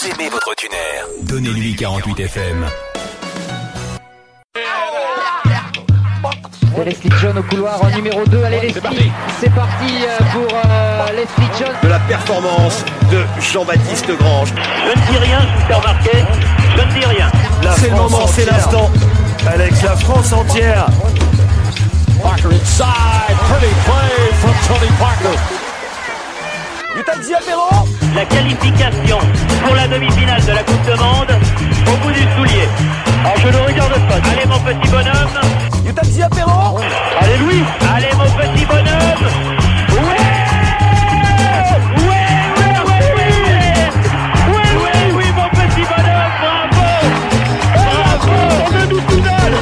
Vous aimez votre tuner. Donnez-lui 48 FM. C'est Leslie John au couloir en numéro 2. Allez Leslie, c'est parti pour Leslie John. De la performance de Jean-Baptiste Grange. Je ne dis rien, je vous fais remarquer. Je ne dis rien. C'est le moment, c'est l'instant. Alex, la France entière. Parker inside, pretty play from Tony Parker. Utah Diapero. La qualification pour la demi-finale de la Coupe de Monde au bout du soulier. Alors je ne regarde pas. Allez mon petit bonhomme. Utah Diapero. Allez Louis. Allez mon petit bonhomme. Oui, mon petit bonhomme. Bravo. On est du final.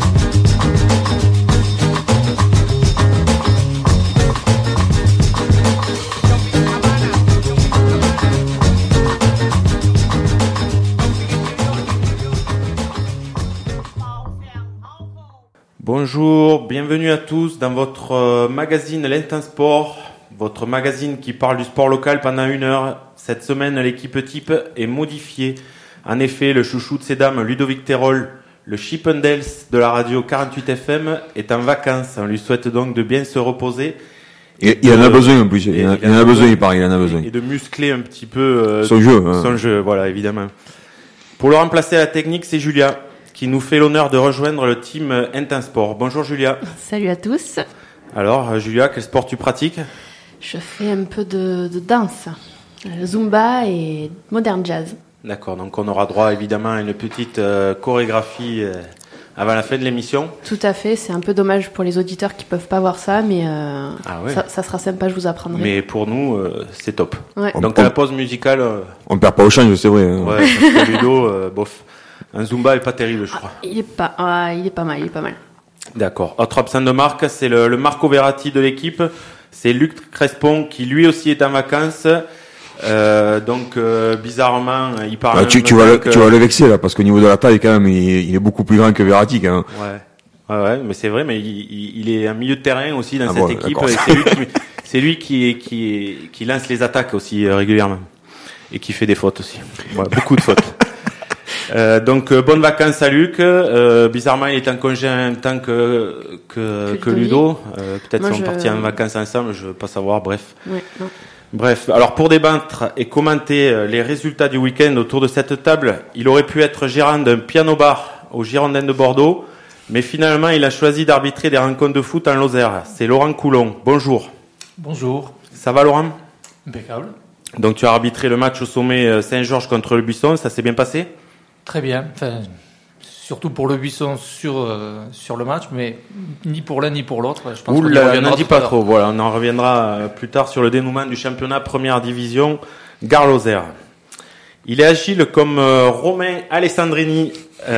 Bonjour, bienvenue à tous dans votre magazine L'Instant Sport, votre magazine qui parle du sport local pendant 1 heure. Cette semaine, l'équipe type est modifiée. En effet, le chouchou de ces dames, Ludovic Terol, le Chippendales de la radio 48 FM, est en vacances. On lui souhaite donc de bien se reposer. Il en a besoin en plus, il en a besoin, il paraît, il en a besoin. Et de muscler un petit peu son jeu, voilà, évidemment. Pour le remplacer à la technique, c'est Julia, qui nous fait l'honneur de rejoindre le team Intinsport. Bonjour Julia. Salut à tous. Alors Julia, quel sport tu pratiques ? Je fais un peu de danse, Zumba et modern jazz. D'accord, donc on aura droit évidemment à une petite chorégraphie avant la fin de l'émission. Tout à fait, c'est un peu dommage pour les auditeurs qui peuvent pas voir ça, mais ouais. ça sera sympa, je vous apprendrai. Mais pour nous, c'est top. Ouais. Donc à la pause musicale... on perd pas au change, c'est vrai. Ouais, parce que Ludo, bof. Un Zumba est pas terrible, je crois. Il est pas mal. D'accord. Autre absent de marque, c'est le Marco Verratti de l'équipe. C'est Luc Crespon qui lui aussi est en vacances. Donc bizarrement, il parle. Tu vas le vexer là, parce qu'au niveau de la taille quand même, il est beaucoup plus grand que Verratti quand même. Ouais, mais c'est vrai, mais il est un milieu de terrain aussi dans cette équipe. D'accord. Et c'est lui qui lance les attaques aussi régulièrement et qui fait des fautes aussi. Voilà, beaucoup de fautes. Donc bonnes vacances à Luc. Bizarrement, il est en congé en même temps que Ludo. Peut-être qu'ils sont partis en vacances ensemble, je veux pas savoir. Bref. Ouais, non. Bref, alors pour débattre et commenter les résultats du week-end autour de cette table, il aurait pu être gérant d'un piano-bar au Girondins de Bordeaux, mais finalement il a choisi d'arbitrer des rencontres de foot en Lozère. C'est Laurent Coulon. Bonjour. Bonjour. Ça va Laurent ? Impeccable. Donc tu as arbitré le match au sommet Saint-Georges contre le Buisson, ça s'est bien passé ? Très bien. Enfin, surtout pour le Buisson sur le match, mais ni pour l'un ni pour l'autre. Je pense qu'on y reviendra n'en dis tout pas à l'heure. trop. Voilà, on en reviendra plus tard sur le dénouement du championnat première division Gare-Lozère. Il est agile comme Romain Alessandrini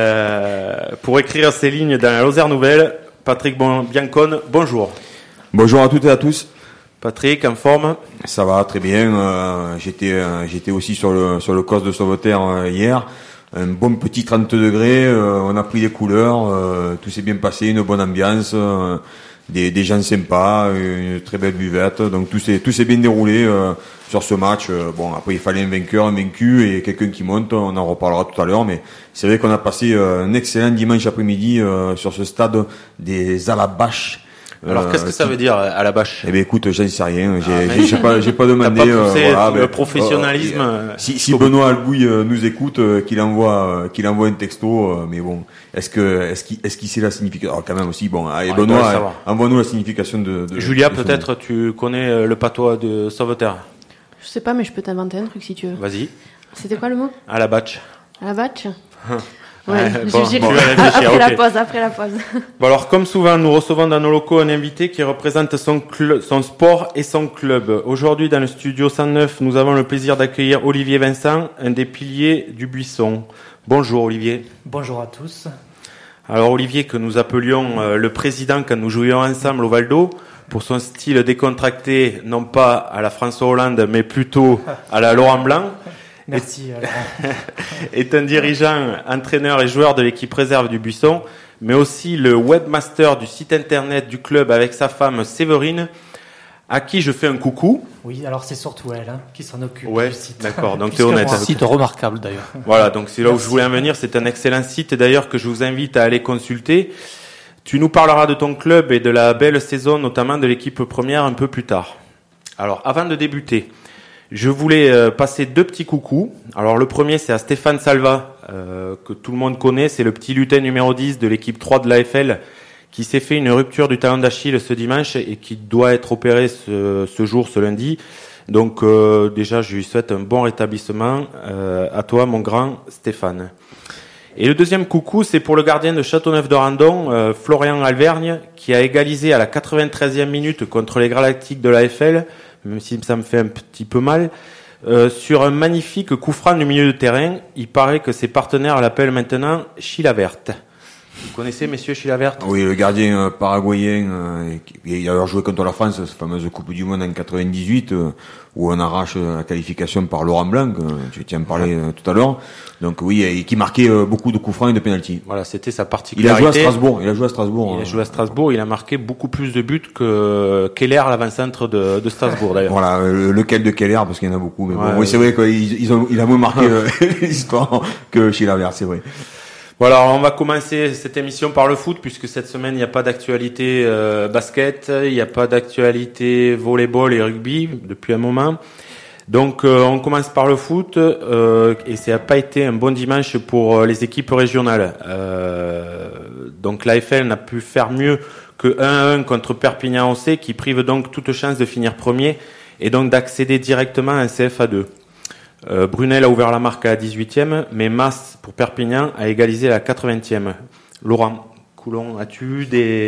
pour écrire ses lignes dans la Lozère Nouvelle. Patrick Biancone, bonjour. Bonjour à toutes et à tous. Patrick, en forme ? Ça va très bien. J'étais aussi sur le COS de Sauveterre hier. Un bon petit 30 degrés, on a pris les couleurs, tout s'est bien passé, une bonne ambiance, des gens sympas, une très belle buvette, donc tout s'est bien déroulé sur ce match. Bon, après il fallait un vainqueur, un vaincu et quelqu'un qui monte, on en reparlera tout à l'heure, mais c'est vrai qu'on a passé un excellent dimanche après-midi sur ce stade des Alabaches. Alors qu'est-ce que ça veut dire à la bâche ? Eh ben écoute, j'en sais rien. J'ai pas demandé. T'as pas poussé le ben, professionnalisme. Si Benoît Albouy nous écoute, qu'il envoie un texto. Mais bon, est-ce qu'il sait la signification ? Alors quand même aussi. Bon, allez, Benoît, envoie-nous la signification de Julia, peut-être tu connais le patois de Sauveterre. Je sais pas, mais je peux t'inventer un truc si tu veux. Vas-y. C'était quoi le mot ? À la bâche. À la batch. Ouais, J'ai après la pause. Bon alors, comme souvent, nous recevons dans nos locaux un invité qui représente son sport et son club. Aujourd'hui, dans le studio 109, nous avons le plaisir d'accueillir Olivier Vincent, un des piliers du Buisson. Bonjour Olivier. Bonjour à tous. Alors Olivier, que nous appelions le président quand nous jouions ensemble au Val-d'Eau, pour son style décontracté, non pas à la François Hollande, mais plutôt à la Laurent Blanc. Merci. Est un dirigeant, entraîneur et joueur de l'équipe réserve du Buisson, mais aussi le webmaster du site internet du club avec sa femme Séverine. à qui je fais un coucou. Oui, alors c'est surtout elle qui s'en occupe du site. D'accord, donc t'es honnête. Un site remarquable d'ailleurs. Voilà, donc c'est là où je voulais en venir. C'est un excellent site d'ailleurs que je vous invite à aller consulter. Tu nous parleras de ton club et de la belle saison, notamment de l'équipe première un peu plus tard. Alors, avant de débuter, je voulais passer 2 petits coucous. Alors, le premier, c'est à Stéphane Salva, que tout le monde connaît. C'est le petit lutin numéro 10 de l'équipe 3 de l'AFL, qui s'est fait une rupture du talon d'Achille ce dimanche et qui doit être opéré ce lundi. Donc déjà, je lui souhaite un bon rétablissement à toi, mon grand Stéphane. Et le deuxième coucou, c'est pour le gardien de Châteauneuf-de-Randon, Florian Alvergne, qui a égalisé à la 93e minute contre les Galactiques de l'AFL, même si ça me fait un petit peu mal, sur un magnifique coup franc du milieu de terrain. Il paraît que ses partenaires l'appellent maintenant Chilaverte. Vous connaissez, messieurs, Chilaverte ? Oui, le gardien paraguayen, il a alors joué contre la France, cette fameuse Coupe du Monde en 98, où on arrache la qualification par Laurent Blanc, tu tiens à en parler tout à l'heure. Donc oui, et qui marquait beaucoup de coups francs et de pénaltys. Voilà, c'était sa particularité. Il a joué à Strasbourg. Il a marqué beaucoup plus de buts que Keller, l'avant-centre de Strasbourg, d'ailleurs. Voilà, lequel de Keller, parce qu'il y en a beaucoup. Mais bon, oui, c'est vrai qu'il a moins marqué l'histoire que Chilaverte, c'est vrai. Voilà, alors on va commencer cette émission par le foot, puisque cette semaine, il n'y a pas d'actualité basket, il n'y a pas d'actualité volleyball et rugby depuis un moment. Donc on commence par le foot, et ça n'a pas été un bon dimanche pour les équipes régionales. Donc l'AFL n'a pu faire mieux que 1-1 contre Perpignan OC, qui prive donc toute chance de finir premier, et donc d'accéder directement à un CFA2. Brunel a ouvert la marque à la 18e, mais Mas, pour Perpignan, a égalisé à la 80e. Laurent Coulon, as-tu eu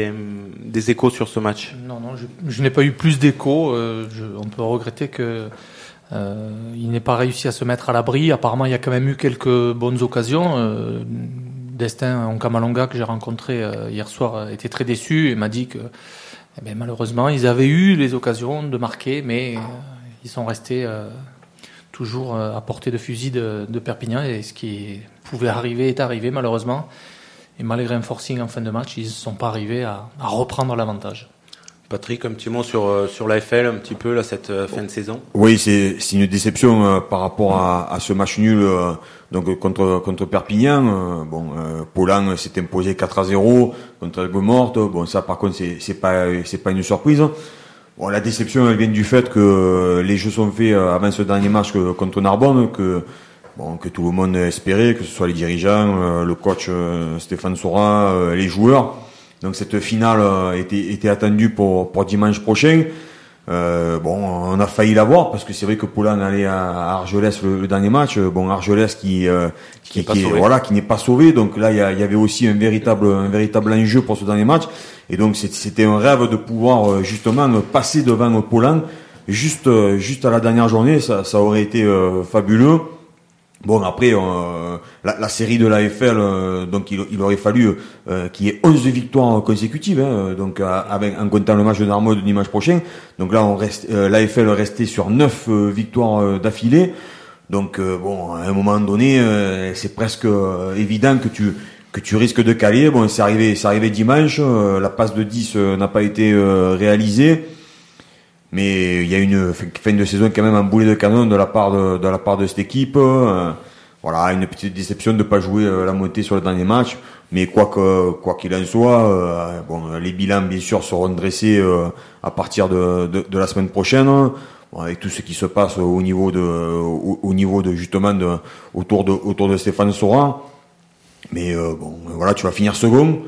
des échos sur ce match ? Non, je n'ai pas eu plus d'échos. On peut regretter que il n'ait pas réussi à se mettre à l'abri. Apparemment, il y a quand même eu quelques bonnes occasions. Destin Onkamalonga, que j'ai rencontré hier soir, était très déçu et m'a dit que malheureusement, ils avaient eu les occasions de marquer, mais ils sont restés... toujours à portée de fusil de Perpignan, et ce qui pouvait arriver est arrivé malheureusement, et malgré un forcing en fin de match, ils ne sont pas arrivés à reprendre l'avantage. Patrick, un petit mot sur l'AFL, un petit peu là, cette fin de saison. Oui, c'est une déception par rapport à ce match nul donc contre Perpignan. Paulan s'est imposé 4-0 contre Aigues-Mortes. Bon, ça par contre c'est pas une surprise. Bon, la déception, elle vient du fait que les jeux sont faits avant ce dernier match contre Narbonne, que tout le monde espérait, que ce soit les dirigeants, le coach Stéphane Sora, les joueurs. Donc cette finale était attendue pour dimanche prochain. On a failli l'avoir parce que c'est vrai que Paulan allait à Argelès le dernier match. Argelès qui n'est pas sauvé. Donc là, il y avait aussi un véritable enjeu pour ce dernier match. Et donc c'était un rêve de pouvoir justement passer devant Paulan juste à la dernière journée. Ça aurait été fabuleux. Bon, après la série de l'AFL, donc il aurait fallu qu'il y ait 11 victoires consécutives, en comptant le match de Narmode de dimanche prochain. Donc là l'AFL restait sur 9 victoires d'affilée. Donc à un moment donné, c'est presque évident que tu risques de caler. Bon, c'est arrivé dimanche, la passe de 10 n'a pas été réalisée. Mais il y a une fin de saison quand même en boulet de canon de la part de cette équipe. Une petite déception de pas jouer la montée sur le dernier match. Mais quoi qu'il en soit, les bilans bien sûr seront dressés à partir de la semaine prochaine. Avec tout ce qui se passe au niveau de justement autour de Stéphane Sora. Mais tu vas finir second.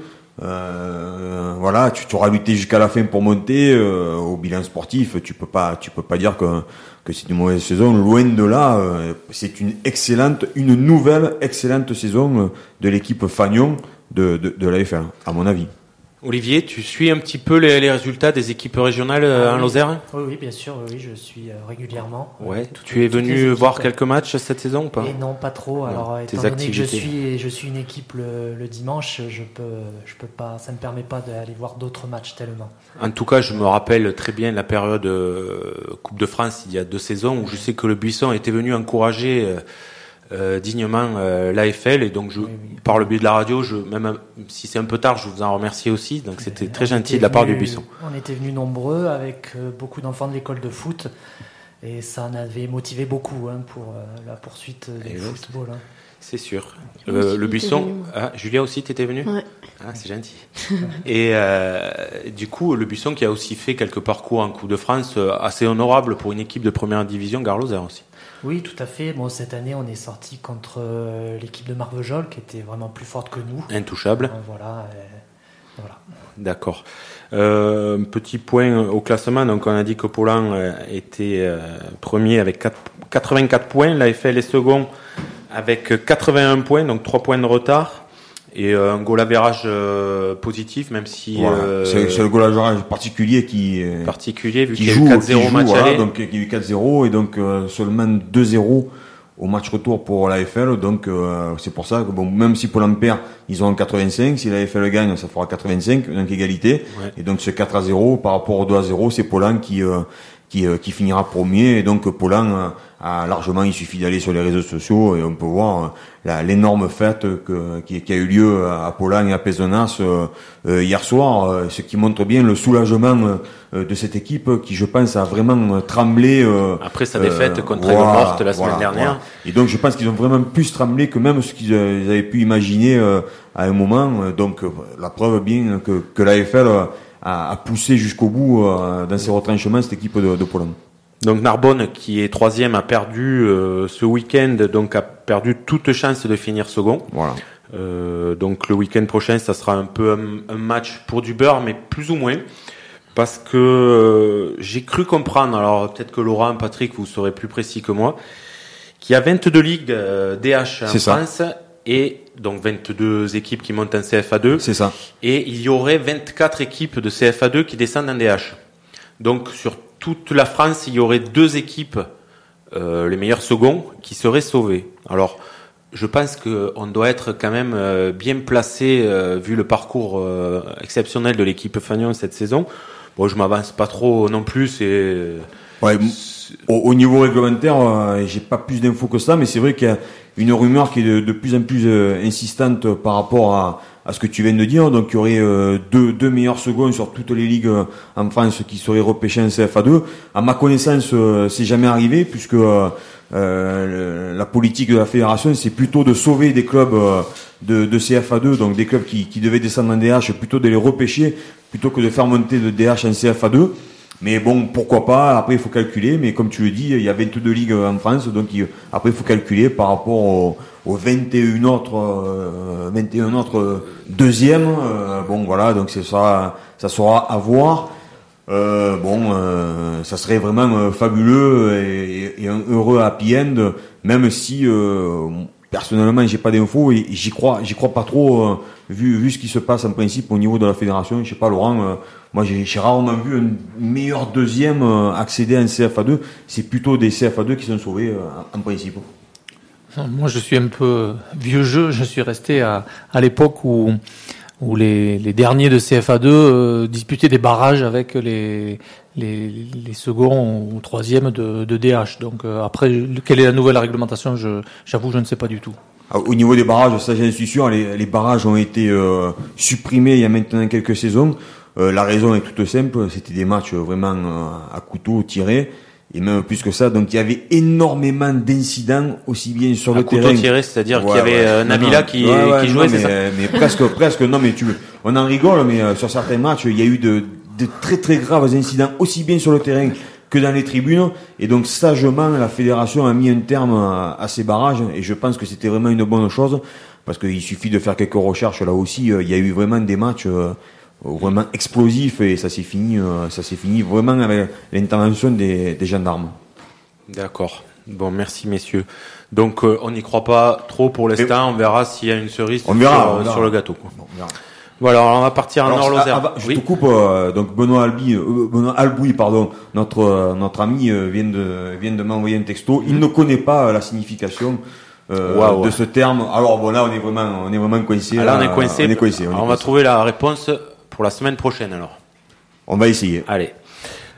Tu auras lutté jusqu'à la fin pour monter. Au bilan sportif, tu peux pas dire que c'est une mauvaise saison. Loin de là, c'est une nouvelle excellente saison de l'équipe Fagnon de l'AFL, à mon avis. Olivier, tu suis un petit peu les résultats des équipes régionales en Lozère ? Oui, bien sûr, oui, je suis régulièrement. Ouais. Tu es venu voir quelques matchs cette saison ou pas ? Et non, pas trop. Alors, étant donné que je suis une équipe le dimanche, je peux pas, ça me permet pas d'aller voir d'autres matchs tellement. En tout cas, je me rappelle très bien la période Coupe de France il y a 2 saisons où je sais que le Buisson était venu encourager dignement l'AFL, et donc par le biais de la radio, même si c'est un peu tard, je vous en remercie aussi. Donc c'était très gentil de la part du Buisson. On était venus nombreux avec beaucoup d'enfants de l'école de foot, et ça en avait motivé beaucoup pour la poursuite du football. C'est sûr. Le Buisson. Julia aussi, t'étais venue ? Ouais. C'est gentil. Et du coup, le Buisson qui a aussi fait quelques parcours en Coupe de France assez honorables pour une équipe de première division, Gare Lozère aussi. Oui, tout à fait. Bon, cette année, on est sorti contre l'équipe de Marvejols, qui était vraiment plus forte que nous. Intouchable. Voilà. D'accord. Petit point au classement. Donc, on a dit que Paulhan était premier avec 84 points. L'AFL est second avec 81 points, donc 3 points de retard. Et un goal average positif, même si c'est le goal average particulier qui vu qu'il y a eu 4-0 au match aller. Donc il y a eu 4-0 et donc seulement 2-0 au match retour pour l'AFL. Donc c'est pour ça que même si Paul perd, ils ont 85. Si l'AFL gagne, ça fera 85, donc égalité. Ouais. Et donc ce 4-0 par rapport au 2-0, c'est Paulhan qui finira premier. Et donc Paulhan a largement, il suffit d'aller sur les réseaux sociaux et on peut voir l'énorme fête qui a eu lieu à Paulhan et à Pézenas hier soir, ce qui montre bien le soulagement de cette équipe qui, je pense, a vraiment tremblé après sa défaite contre Aigues-Mortes la semaine dernière. Voilà. Et donc je pense qu'ils ont vraiment plus tremblé que même ce qu'ils avaient pu imaginer à un moment. Donc la preuve bien que l'AFL a poussé jusqu'au bout dans ses retranchements cette équipe de Paulhan. Donc Narbonne, qui est troisième, a perdu ce week-end, donc a perdu toute chance de finir second. Voilà. Donc le week-end prochain, ça sera un peu un match pour du beurre, mais plus ou moins, parce que j'ai cru comprendre, alors peut-être que Laurent, Patrick, vous serez plus précis que moi, qu'il y a 22 ligues DH en France, et donc 22 équipes qui montent en CFA2. C'est ça. Et il y aurait 24 équipes de CFA2 qui descendent en DH. Donc sur toute la France, il y aurait 2 équipes, les meilleurs seconds, qui seraient sauvées. Alors, je pense qu'on doit être quand même bien placé, vu le parcours exceptionnel de l'équipe Fagnon cette saison. Bon, je m'avance pas trop non plus. Au niveau réglementaire, j'ai pas plus d'infos que ça, mais c'est vrai qu'il y a une rumeur qui est de plus en plus insistante par rapport à ce que tu viens de dire. Donc il y aurait deux meilleurs seconds sur toutes les ligues en France qui seraient repêchés en CFA2. À ma connaissance, c'est jamais arrivé, puisque la politique de la fédération, c'est plutôt de sauver des clubs de CFA2, donc des clubs qui devaient descendre en DH, plutôt de les repêcher plutôt que de faire monter de DH en CFA2. Mais bon, pourquoi pas, après il faut calculer, mais comme tu le dis, il y a 22 ligues en France, donc après il faut calculer par rapport aux 21 autres deuxièmes. Bon voilà, donc ça sera à voir. Ça serait vraiment fabuleux et un heureux happy end, même si personnellement j'ai pas d'infos et j'y crois pas trop vu ce qui se passe en principe au niveau de la fédération. Je sais pas, Laurent, moi j'ai rarement vu un meilleur deuxième accéder à un CFA2. C'est plutôt des CFA2 qui sont sauvés en principe. Moi je suis un peu vieux jeu, je suis resté à l'époque où les derniers de CFA2 disputaient des barrages avec les seconds ou troisièmes de DH. Donc après, quelle est la nouvelle réglementation, j'avoue, je ne sais pas du tout. Au niveau des barrages, ça j'en suis sûr, les barrages ont été supprimés il y a maintenant quelques saisons. La raison est toute simple, c'était des matchs vraiment à couteau tiré. Et même plus que ça, donc il y avait énormément d'incidents aussi bien sur le terrain. Couteau tiré, c'est-à-dire qu'il y avait Nabila qui jouait, c'est ça. Mais presque. Non, mais on en rigole, mais sur certains matchs, il y a eu de très très graves incidents aussi bien sur le terrain que dans les tribunes. Et donc sagement, la fédération a mis un terme à ces barrages. Et je pense que c'était vraiment une bonne chose parce qu'il suffit de faire quelques recherches là aussi. Il y a eu vraiment des matchs vraiment explosif et ça s'est fini vraiment avec l'intervention des gendarmes. D'accord. Bon, merci messieurs. Donc on n'y croit pas trop pour l'instant. On verra s'il y a une cerise sur le gâteau. Bon, on verra. Voilà, alors on va partir en Nord-Lozère. Je te coupe. Donc Benoît Albouy, notre ami vient de m'envoyer un texto. Il ne connaît pas la signification de ce terme. Alors bon, là on est vraiment coincé. Là on est coincé. On va trouver la réponse pour la semaine prochaine alors. On va essayer. Allez.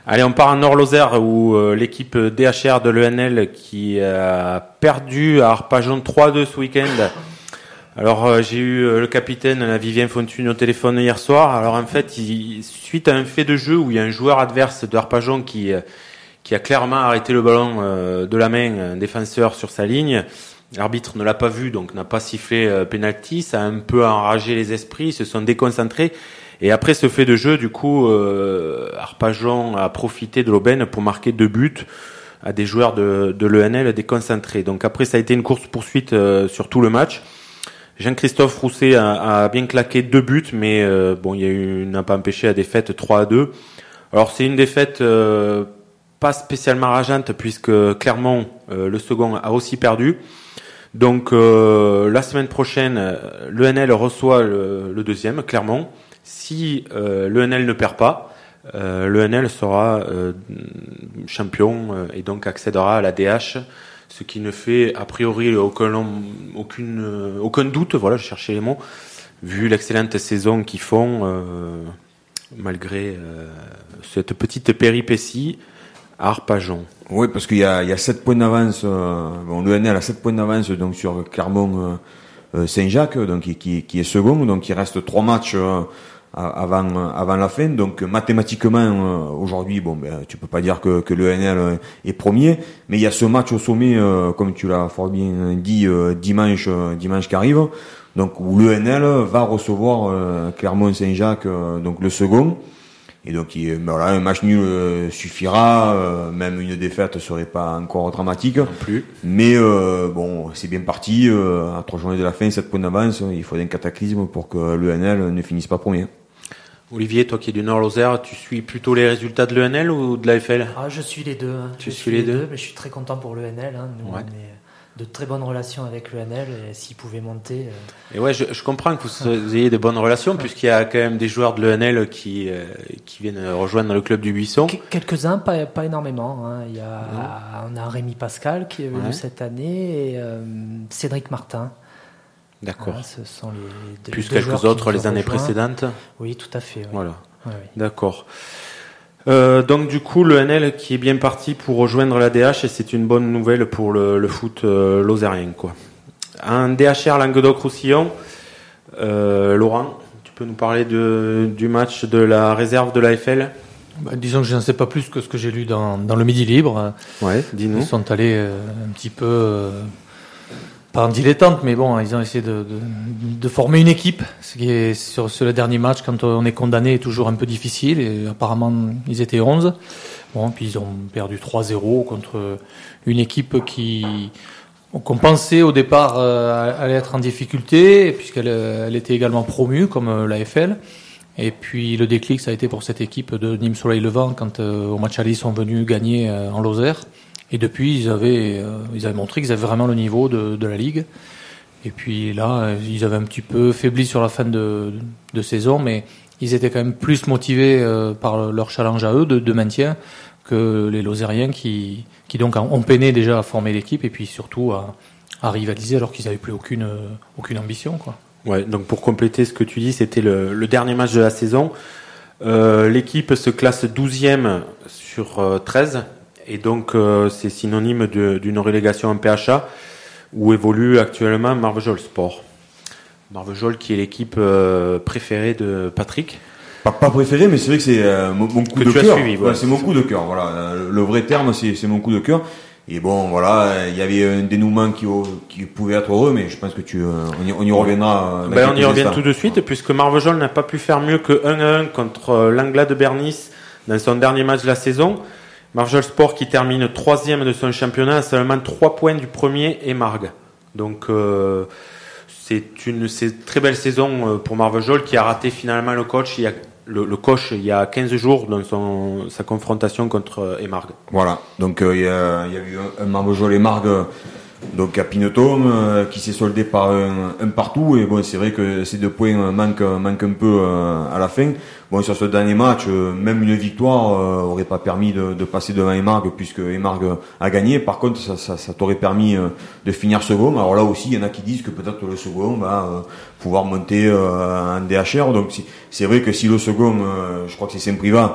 Allez, on part en Nord-Lozère où l'équipe DHR de l'ENL qui a perdu à Arpajon 3-2 ce week-end. Alors j'ai eu le capitaine Vivien Fontune au téléphone hier soir. Alors en fait, suite à un fait de jeu où il y a un joueur adverse de Arpajon qui a clairement arrêté le ballon de la main, un défenseur sur sa ligne. L'arbitre ne l'a pas vu, donc n'a pas sifflé penalty. Ça a un peu enragé les esprits, ils se sont déconcentrés. Et après ce fait de jeu, du coup, Arpajon a profité de l'aubaine pour marquer 2 buts à des joueurs de l'ENL déconcentrés. Donc après, ça a été une course-poursuite sur tout le match. Jean-Christophe Rousset a bien claqué 2 buts, mais il n'a pas empêché la défaite 3-2. Alors c'est une défaite pas spécialement rageante puisque Clermont, le second, a aussi perdu. Donc la semaine prochaine, l'ENL reçoit le deuxième, Clermont. Si l'ENL ne perd pas, l'ENL sera champion et donc accédera à la DH, ce qui ne fait a priori aucun doute. Voilà, je cherchais les mots, vu l'excellente saison qu'ils font malgré cette petite péripétie à Arpajon. Oui, parce qu'il y a 7 points d'avance. L'ENL a 7 points d'avance donc sur Clermont Saint-Jacques, donc qui est second. Donc il reste 3 matchs avant la fin. Donc mathématiquement aujourd'hui, tu peux pas dire que l'ENL est premier, mais il y a ce match au sommet, comme tu l'as fort bien dit, dimanche qui arrive. Donc où l'ENL va recevoir Clermont Saint-Jacques, donc le second. Et donc un match nul suffira, même une défaite serait pas encore dramatique. Non plus. Mais c'est bien parti. À 3 journées de la fin, 7 points d'avance, il faut un cataclysme pour que l'ENL ne finisse pas premier. Olivier, toi qui es du Nord-Lozère, tu suis plutôt les résultats de l'ENL ou de l'AFL ? Je suis les deux. Tu suis les deux, mais je suis très content pour l'ENL. Nous, on est de très bonnes relations avec l'ENL et s'ils pouvaient monter. Et ouais, je comprends que vous ayez de bonnes relations puisqu'il y a quand même des joueurs de l'ENL qui viennent rejoindre le club du Buisson. Quelques-uns, pas énormément. On a Rémi Pascal qui est venu cette année et Cédric Martin. D'accord. Ce sont les plus quelques autres les années précédentes. Oui, tout à fait. Oui. Voilà. Oui. D'accord. Donc du coup, l'ENL qui est bien parti pour rejoindre la DH et c'est une bonne nouvelle pour le foot lozérien, quoi. Un DHR Languedoc-Roussillon. Laurent, tu peux nous parler du match de la réserve de l'AFL ? Disons que je n'en sais pas plus que ce que j'ai lu dans le Midi Libre. Ouais, dis-nous. Ils sont allés un petit peu... pas en dilettante, mais bon, ils ont essayé de former une équipe, ce qui est sur le dernier match, quand on est condamné, est toujours un peu difficile, et apparemment, ils étaient 11. Bon, puis ils ont perdu 3-0 contre une équipe qu'on pensait au départ allait être en difficulté, puisqu'elle était également promue, comme l'AFL. Et puis le déclic, ça a été pour cette équipe de Nîmes Soleil Levant, quand au match aller, ils sont venus gagner en Lozère. Et depuis, ils avaient montré qu'ils avaient vraiment le niveau de la Ligue. Et puis là, ils avaient un petit peu faibli sur la fin de saison, mais ils étaient quand même plus motivés par leur challenge à eux de maintien que les Lozériens qui donc ont peiné déjà à former l'équipe et puis surtout à rivaliser alors qu'ils n'avaient plus aucune ambition, quoi. Ouais, donc pour compléter ce que tu dis, c'était le dernier match de la saison. L'équipe se classe 12e sur 13. Et donc, c'est synonyme d'une relégation en PHA où évolue actuellement Marvejols Sport. Marvejols qui est l'équipe préférée de Patrick. Pas préférée, mais c'est vrai que c'est mon coup de cœur. C'est mon coup de cœur. Voilà, le vrai terme, c'est mon coup de cœur. Et bon, voilà, il y avait un dénouement qui pouvait être heureux, mais je pense que on y reviendra. On y revient tout de suite, puisque Marvejols n'a pas pu faire mieux que 1-1 contre l'Anglas de Bernice dans son dernier match de la saison. Marvejols Sport qui termine 3e de son championnat à seulement 3 points du premier Émargues. Donc c'est une très belle saison pour Marvejols qui a raté finalement le coach il y a 15 jours dans sa confrontation contre Émargues. Voilà, donc il y a eu un Marvejols Émargues donc à Pinetôme qui s'est soldé par un partout, et bon, c'est vrai que ces 2 points manquent un peu à la fin. Bon, sur ce dernier match, même une victoire aurait pas permis de passer devant Émargues, puisque Émargues a gagné. Par contre, ça t'aurait permis de finir second. Alors là aussi, il y en a qui disent que peut-être le second va pouvoir monter en DHR. Donc c'est vrai que si le second, je crois que c'est Saint-Privat,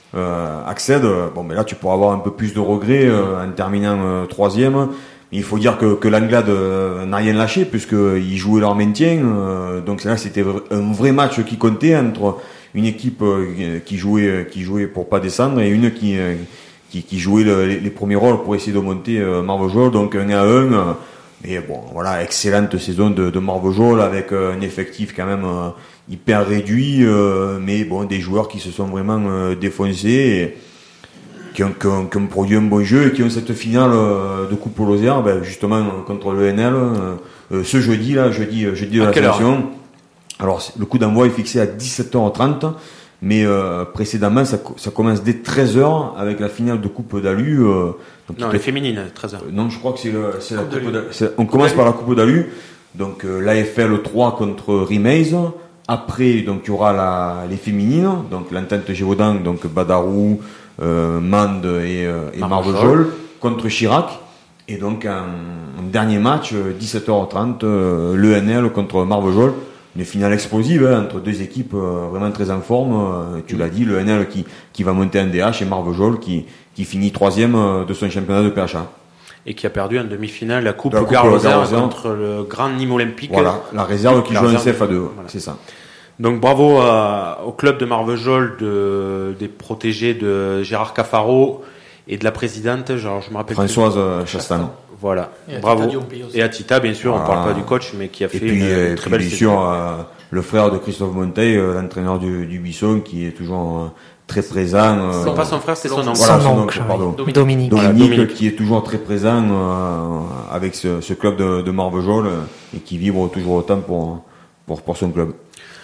accède. Bon, mais là, tu pourras avoir un peu plus de regrets en terminant troisième. Il faut dire que l'Anglade n'a rien lâché puisqu'ils jouaient leur maintien. Donc là, c'était un vrai match qui comptait entre une équipe qui jouait pour pas descendre et une qui jouait les premiers rôles pour essayer de monter Marvejols. Donc 1-1. Mais bon, voilà, excellente saison de Marvejols avec un effectif quand même hyper réduit, mais bon, des joueurs qui se sont vraiment défoncés. Qui ont produit un bon jeu et qui ont cette finale de Coupe Lozère, justement contre le NL ce jeudi de la session. Alors le coup d'envoi est fixé à 17h30, mais précédemment ça commence dès 13h avec la finale de Coupe d'Alu. Non, les féminines, 13h. Non, je crois que c'est la Coupe d'Alu. On commence par la Coupe d'Alu. Donc l'AFL 3 contre Rimeis. Après, donc il y aura les féminines, donc l'Entente Gévaudan, donc Badarou, Mende et Marvejols contre Chirac. Et donc un dernier match, 17h30, l'ENL contre Marvejols. Une finale explosive entre deux équipes vraiment très en forme. Tu l'as dit, l'ENL qui va monter en DH et Marvejols qui finit troisième de son championnat de PHA. Et qui a perdu en demi-finale la Coupe Garloser contre le Grand Nîmes Olympique. Voilà, la réserve qui joue en CFA2, voilà. C'est ça. Donc bravo au club de Marvejols, des protégés de Gérard Cafaro et de la présidente, genre je me rappelle Françoise Chastan. Voilà, bravo. Et à Tita, bien sûr, voilà. On parle pas du coach, mais qui a fait une très belle saison. Le frère de Christophe Monteil, l'entraîneur du Buisson, qui est toujours très présent. C'est pas son frère, c'est son oncle. Voilà, son oncle, pardon. Dominique. Dominique, qui est toujours très présent avec ce club de Marvejols et qui vibre toujours autant pour son club.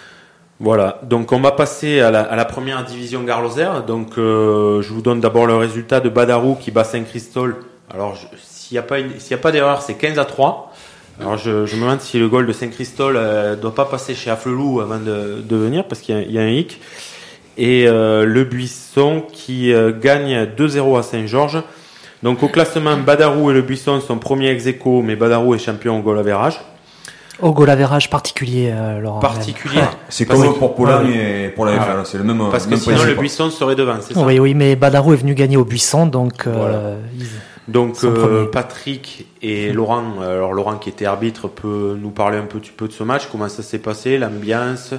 Voilà, donc on va passer à la première division Garloser. Donc je vous donne d'abord le résultat de Badarou qui bat Saint-Christol. Alors s'il y a pas d'erreur, c'est 15-3. Alors je me demande si le goal de Saint-Christol doit pas passer chez Afflelou avant de venir parce qu'il y a un hic. Et le Buisson qui gagne 2-0 à Saint-Georges. Donc au classement, Badarou et le Buisson sont premiers ex-aequo, mais Badarou est champion au goal average. Au goal average particulier, Laurent. Particulier. C'est comme pour Poulain et pour la FL, c'est le même. Parce que sinon le Buisson serait devant, c'est ça? Oui, mais Badarou est venu gagner au Buisson, donc. Voilà. Donc Patrick et Laurent, alors Laurent qui était arbitre peut nous parler un petit peu de ce match, comment ça s'est passé, l'ambiance.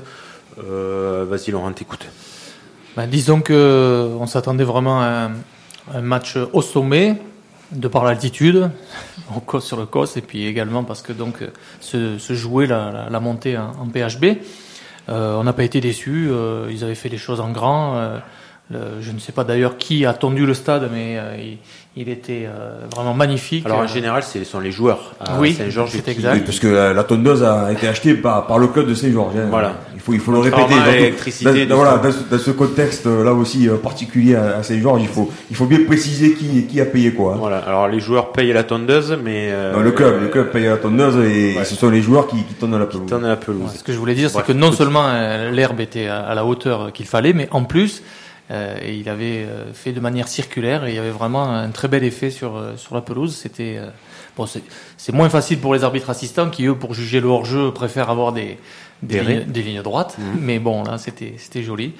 Vas-y Laurent, t'écoute. Disons que on s'attendait vraiment à un match au sommet. De par l'altitude, sur le COS, et puis également parce que donc se jouait la montée en PHB. On n'a pas été déçus, ils avaient fait les choses en grand. Je ne sais pas d'ailleurs qui a tondu le stade, mais il était vraiment magnifique. Alors en général, ce sont les joueurs à Saint-Georges. C'est exact. Oui, parce que la tondeuse a été achetée par le club de Saint-Georges. Hein. Voilà. Il faut le répéter. L'électricité. Dans ce contexte là aussi particulier à Saint-Georges, il faut bien préciser qui a payé quoi. Hein. Voilà. Alors les joueurs payent la tondeuse, mais non, le club paye la tondeuse et ce sont les joueurs qui tonnent la pelouse. Ouais, ce que je voulais dire, c'est que non seulement l'herbe était à la hauteur qu'il fallait, mais en plus et il avait fait de manière circulaire et il y avait vraiment un très bel effet sur la pelouse. C'était c'est moins facile pour les arbitres assistants qui eux pour juger le hors-jeu préfèrent avoir des lignes droites, mais bon là c'était joli.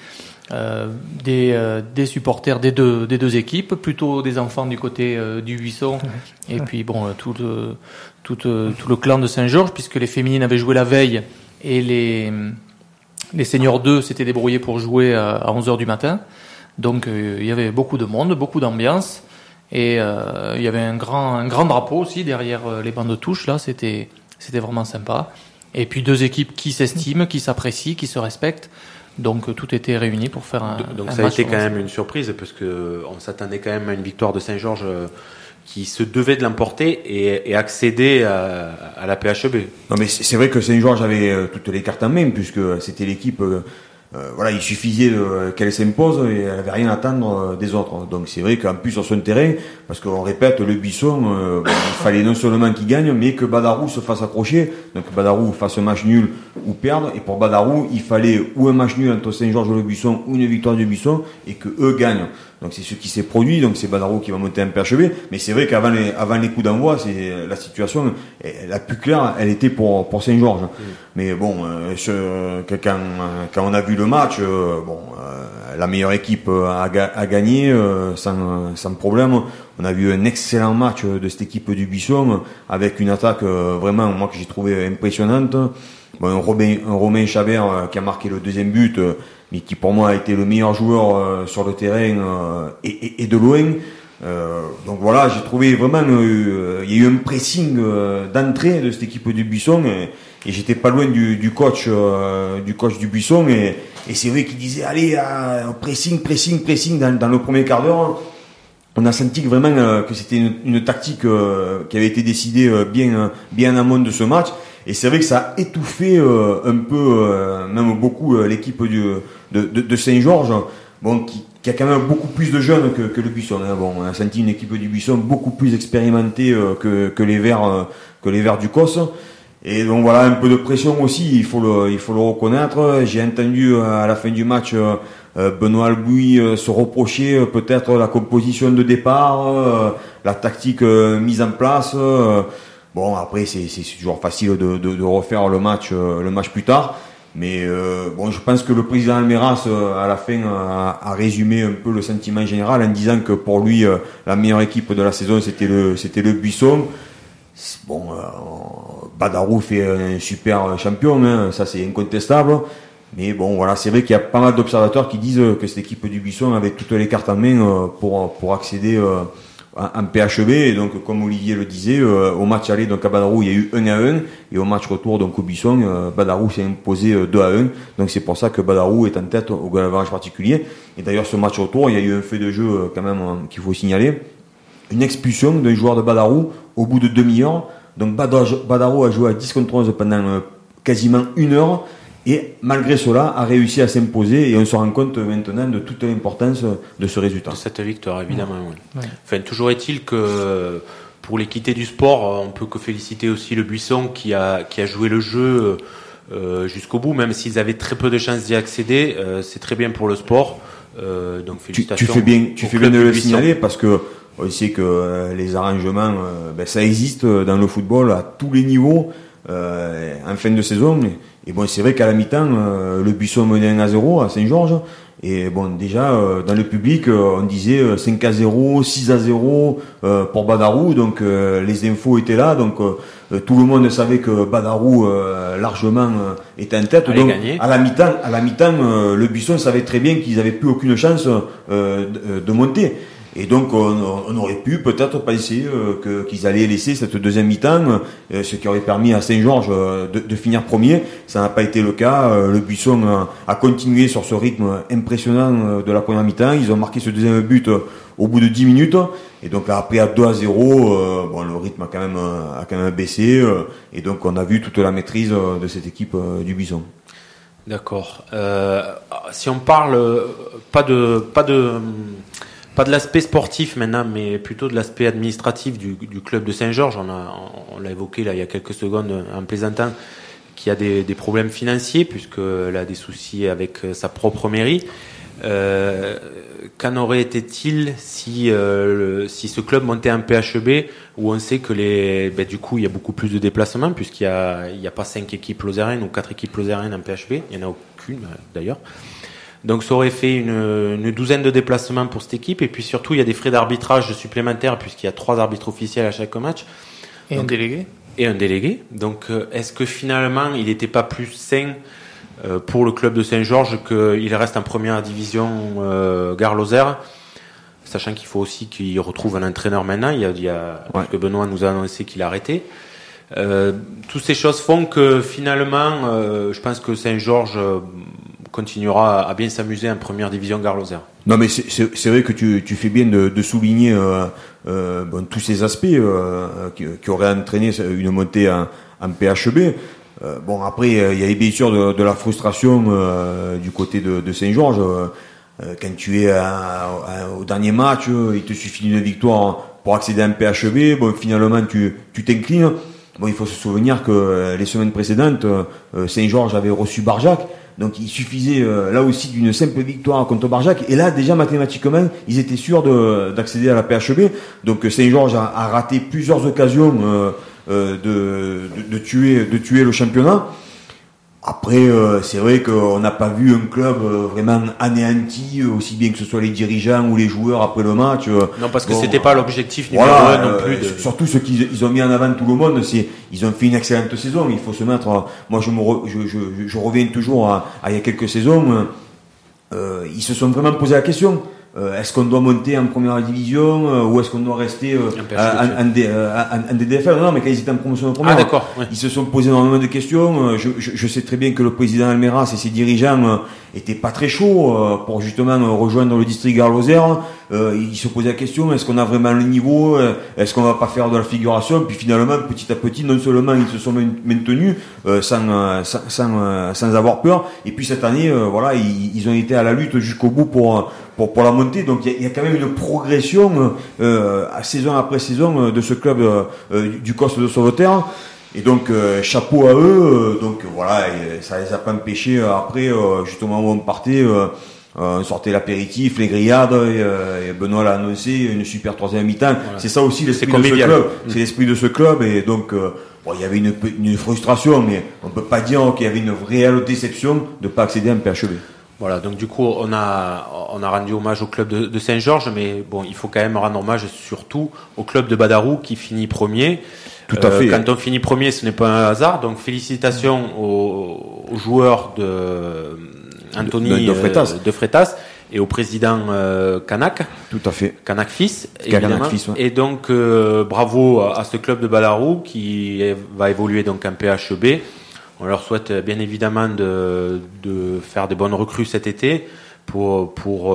Des supporters des deux équipes, plutôt des enfants du côté du Buisson et puis bon tout le clan de Saint-Georges puisque les féminines avaient joué la veille et les seniors 2 s'étaient débrouillés pour jouer à 11h du matin. Donc il y avait beaucoup de monde, beaucoup d'ambiance et il y avait un grand drapeau aussi derrière les bancs de touche là, c'était vraiment sympa. Et puis deux équipes qui s'estiment, qui s'apprécient, qui se respectent. Donc tout était réuni pour faire un ça a été quand même une surprise parce que on s'attendait quand même à une victoire de Saint-Georges qui se devait de l'emporter et accéder à la PHB. Non mais c'est vrai que Saint-Georges avait toutes les cartes en main puisque c'était l'équipe voilà, il suffisait qu'elle s'impose et elle avait rien à attendre des autres. Donc c'est vrai qu'en plus sur son terrain, parce qu'on répète, le Buisson, il fallait non seulement qu'il gagne, mais que Badarou se fasse accrocher. Donc Badarou fasse un match nul ou perdre. Et pour Badarou, il fallait ou un match nul entre Saint-Georges et le Buisson ou une victoire du Buisson et que eux gagnent. Donc c'est ce qui s'est produit. Donc c'est Badarou qui va monter en PHB. Mais c'est vrai qu'avant les coups d'envoi, c'est la situation la plus claire, elle était pour Saint-Georges. Mais bon, quand on a vu le match, la meilleure équipe a gagné sans problème. On a vu un excellent match de cette équipe du Buisson avec une attaque vraiment moi que j'ai trouvé impressionnante. Un Romain Chabert qui a marqué le deuxième but, mais qui pour moi a été le meilleur joueur sur le terrain et de loin. Donc voilà, j'ai trouvé vraiment il y a eu un pressing d'entrée de cette équipe du Buisson et j'étais pas loin du coach du Buisson et c'est vrai qu'il disait allez pressing dans le premier quart d'heure. On a senti vraiment que c'était une tactique qui avait été décidée bien en amont de ce match et c'est vrai que ça a étouffé un peu même beaucoup l'équipe de Saint-Georges qui a quand même beaucoup plus de jeunes que le Buisson. On a senti une équipe du Buisson beaucoup plus expérimentée que les Verts du COS. Et donc voilà, un peu de pression aussi, il faut le reconnaître. J'ai entendu à la fin du match Benoît Albouy se reprocher peut-être la composition de départ, la tactique mise en place. Bon, après c'est toujours facile de refaire le match plus tard. Mais je pense que le président Almeras à la fin a résumé un peu le sentiment général en disant que pour lui la meilleure équipe de la saison c'était le Buisson. Badarou fait un super champion, ça c'est incontestable. Mais bon, voilà, c'est vrai qu'il y a pas mal d'observateurs qui disent que cette équipe du Buisson avait toutes les cartes en main pour accéder en PHB. Et donc, comme Olivier le disait, au match aller donc à Badarou, il y a eu 1-1, et au match retour donc au Buisson, Badarou s'est imposé 2-1. Donc c'est pour ça que Badarou est en tête au goal average particulier. Et d'ailleurs, ce match retour, il y a eu un fait de jeu quand même qu'il faut signaler. Une expulsion d'un joueur de Badarou au bout de demi-heure. Donc Badarou a joué à 10 contre 11 pendant quasiment une heure et malgré cela a réussi à s'imposer et on se rend compte maintenant de toute l'importance de ce résultat. De cette victoire évidemment. Oui. Enfin, toujours est-il que pour l'équité du sport, on peut que féliciter aussi le Buisson qui a joué le jeu jusqu'au bout, même s'ils avaient très peu de chances d'y accéder. C'est très bien pour le sport. Donc félicitations. Tu fais bien de le signaler parce que on sait que les arrangements, ça existe dans le football à tous les niveaux en fin de saison. Et bon, c'est vrai qu'à la mi-temps, le Buisson menait 1-0 à Saint-Georges. Et bon, déjà, dans le public, on disait 5-0, 6-0 pour Badarou. Donc, les infos étaient là. Donc, tout le monde savait que Badarou, largement, était en tête. Donc, à la mi-temps, le Buisson savait très bien qu'ils n'avaient plus aucune chance de monter. Et donc on aurait pu peut-être penser qu'ils allaient laisser cette deuxième mi-temps, ce qui aurait permis à Saint-Georges de finir premier. Ça n'a pas été le cas. Le Buisson a continué sur ce rythme impressionnant de la première mi-temps. Ils ont marqué ce deuxième but au bout de 10 minutes. Et donc là, après à 2-0, le rythme a quand même baissé. Et donc on a vu toute la maîtrise de cette équipe du Buisson. D'accord. Si on parle pas de l'aspect sportif maintenant, mais plutôt de l'aspect administratif du club de Saint-Georges. On l'a évoqué là il y a quelques secondes en plaisantant, qu'il y a des problèmes financiers puisqu'elle a des soucis avec sa propre mairie. Qu'en aurait-il si ce club montait en PHB où on sait que du coup il y a beaucoup plus de déplacements puisqu'il y a pas 5 équipes lozériennes ou 4 équipes lozériennes en PHB, il y en a aucune d'ailleurs. Donc ça aurait fait une douzaine de déplacements pour cette équipe et puis surtout il y a des frais d'arbitrage supplémentaires puisqu'il y a 3 arbitres officiels à chaque match. Et un délégué. Et un délégué. Donc est-ce que finalement il n'était pas plus sain pour le club de Saint-Georges qu'il reste en première division Gare Lozère, sachant qu'il faut aussi qu'il retrouve un entraîneur maintenant. Parce que Benoît nous a annoncé qu'il a arrêté. Toutes ces choses font que finalement je pense que Saint-Georges continuera à bien s'amuser en première division Gare Lozère. Non mais c'est vrai que tu fais bien de souligner tous ces aspects qui auraient entraîné une montée en PHB. Après il y a bien sûr de la frustration du côté de Saint-Georges. Quand tu es au dernier match, il te suffit d'une victoire pour accéder en PHB. Finalement tu t'inclines. Il faut se souvenir que les semaines précédentes, Saint-Georges avait reçu Barjac. Donc il suffisait là aussi d'une simple victoire contre Barjac. Et là déjà mathématiquement, ils étaient sûrs d'accéder à la PHB. Donc Saint-Georges a raté plusieurs occasions de tuer le championnat. Après, c'est vrai qu'on n'a pas vu un club vraiment anéanti, aussi bien que ce soit les dirigeants ou les joueurs après le match. Non, parce que c'était pas l'objectif numéro un non plus. Surtout ce qu'ils ont mis en avant tout le monde, c'est ils ont fait une excellente saison. Il faut se mettre. Moi, je reviens toujours à il y a quelques saisons. Ils se sont vraiment posé la question. Est-ce qu'on doit monter en première division ou est-ce qu'on doit rester en DDFL? Non, mais quand ils étaient en promotion de première, d'accord, ouais. Ils se sont posé énormément de questions. Je sais très bien que le président Almeras et ses dirigeants étaient pas très chauds pour justement rejoindre le district Gare-Lozère. Ils se posaient la question, est-ce qu'on a vraiment le niveau? Est-ce qu'on va pas faire de la figuration? Puis finalement, petit à petit, non seulement ils se sont maintenus sans avoir peur, et puis cette année, voilà, ils ont été à la lutte jusqu'au bout pour la montée. Donc il y a quand même une progression saison après saison de ce club du Coste de Sauveterre. Et donc chapeau à eux. Donc voilà, ça les a pas empêchés après justement où on partait. On sortait l'apéritif, les grillades, et Benoît l'a annoncé, une super troisième mi-temps. Voilà. C'est ça aussi l'esprit de ce club. C'est l'esprit de ce club, et donc il y avait une frustration, mais on peut pas dire qu'il y avait une réelle déception de pas accéder à un PHB. Voilà, donc du coup on a rendu hommage au club de Saint-Georges, mais bon, il faut quand même rendre hommage surtout au club de Badarou qui finit premier. Tout à fait. Quand on finit premier, ce n'est pas un hasard. Donc félicitations aux joueurs de Anthony de Freitas et au président Canac. Tout à fait. Canac fils, évidemment. Canac fils, ouais. Et donc bravo à ce club de Badarou qui va évoluer donc en PHB. On leur souhaite bien évidemment de faire des bonnes recrues cet été pour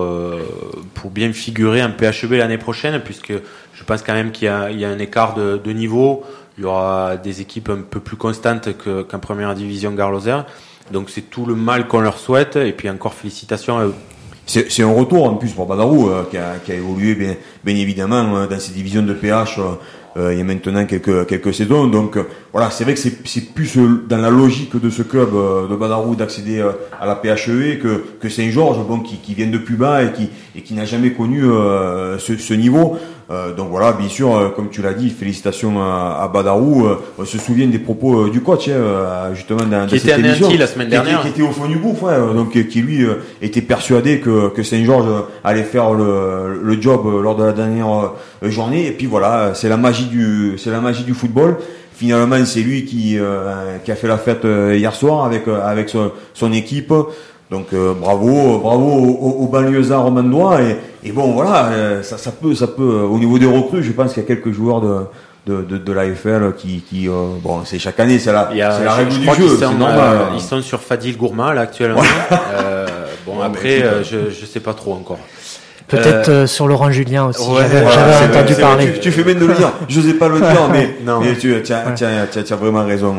bien figurer en PHB l'année prochaine, puisque je pense quand même qu'il y a un écart de niveau. Il y aura des équipes un peu plus constantes qu'en première division Gare-Lozère. Donc c'est tout le mal qu'on leur souhaite, et puis encore félicitations à eux. C'est un retour en plus pour Badarou qui a évolué bien évidemment dans ces divisions de PH il y a maintenant quelques saisons. Donc voilà, c'est vrai que c'est plus dans la logique de ce club de Badarou d'accéder à la PHE que Saint-Georges, bon, qui vient de plus bas et qui n'a jamais connu ce niveau. Donc voilà, bien sûr, comme tu l'as dit, félicitations à Badarou. On se souvient des propos du coach justement dans cette émission, la semaine dernière, qui était au fond du gouffre, donc qui lui était persuadé que Saint-Georges allait faire le job lors de la dernière journée. Et puis voilà, c'est la magie du football. Finalement, c'est lui qui a fait la fête hier soir avec son équipe. Donc bravo aux banlieusards romandois, et bon voilà, ça peut au niveau des recrues, je pense qu'il y a quelques joueurs de l'AFL qui bon, c'est chaque année, c'est la règle du jeu, c'est normal. Ils sont sur Fadil Gourma là actuellement. Bon après je sais pas trop encore. Peut-être sur Laurent Julien aussi. Ouais, j'avais entendu parler. Tu fais bien de le dire. Je n'osais pas le dire, mais tu as vraiment raison.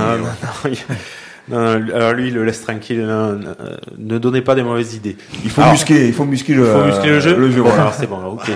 Non, alors lui, il le laisse tranquille. Ne donnez pas des mauvaises idées. Il faut muscler le jeu. Voilà. Alors c'est bon. Ok.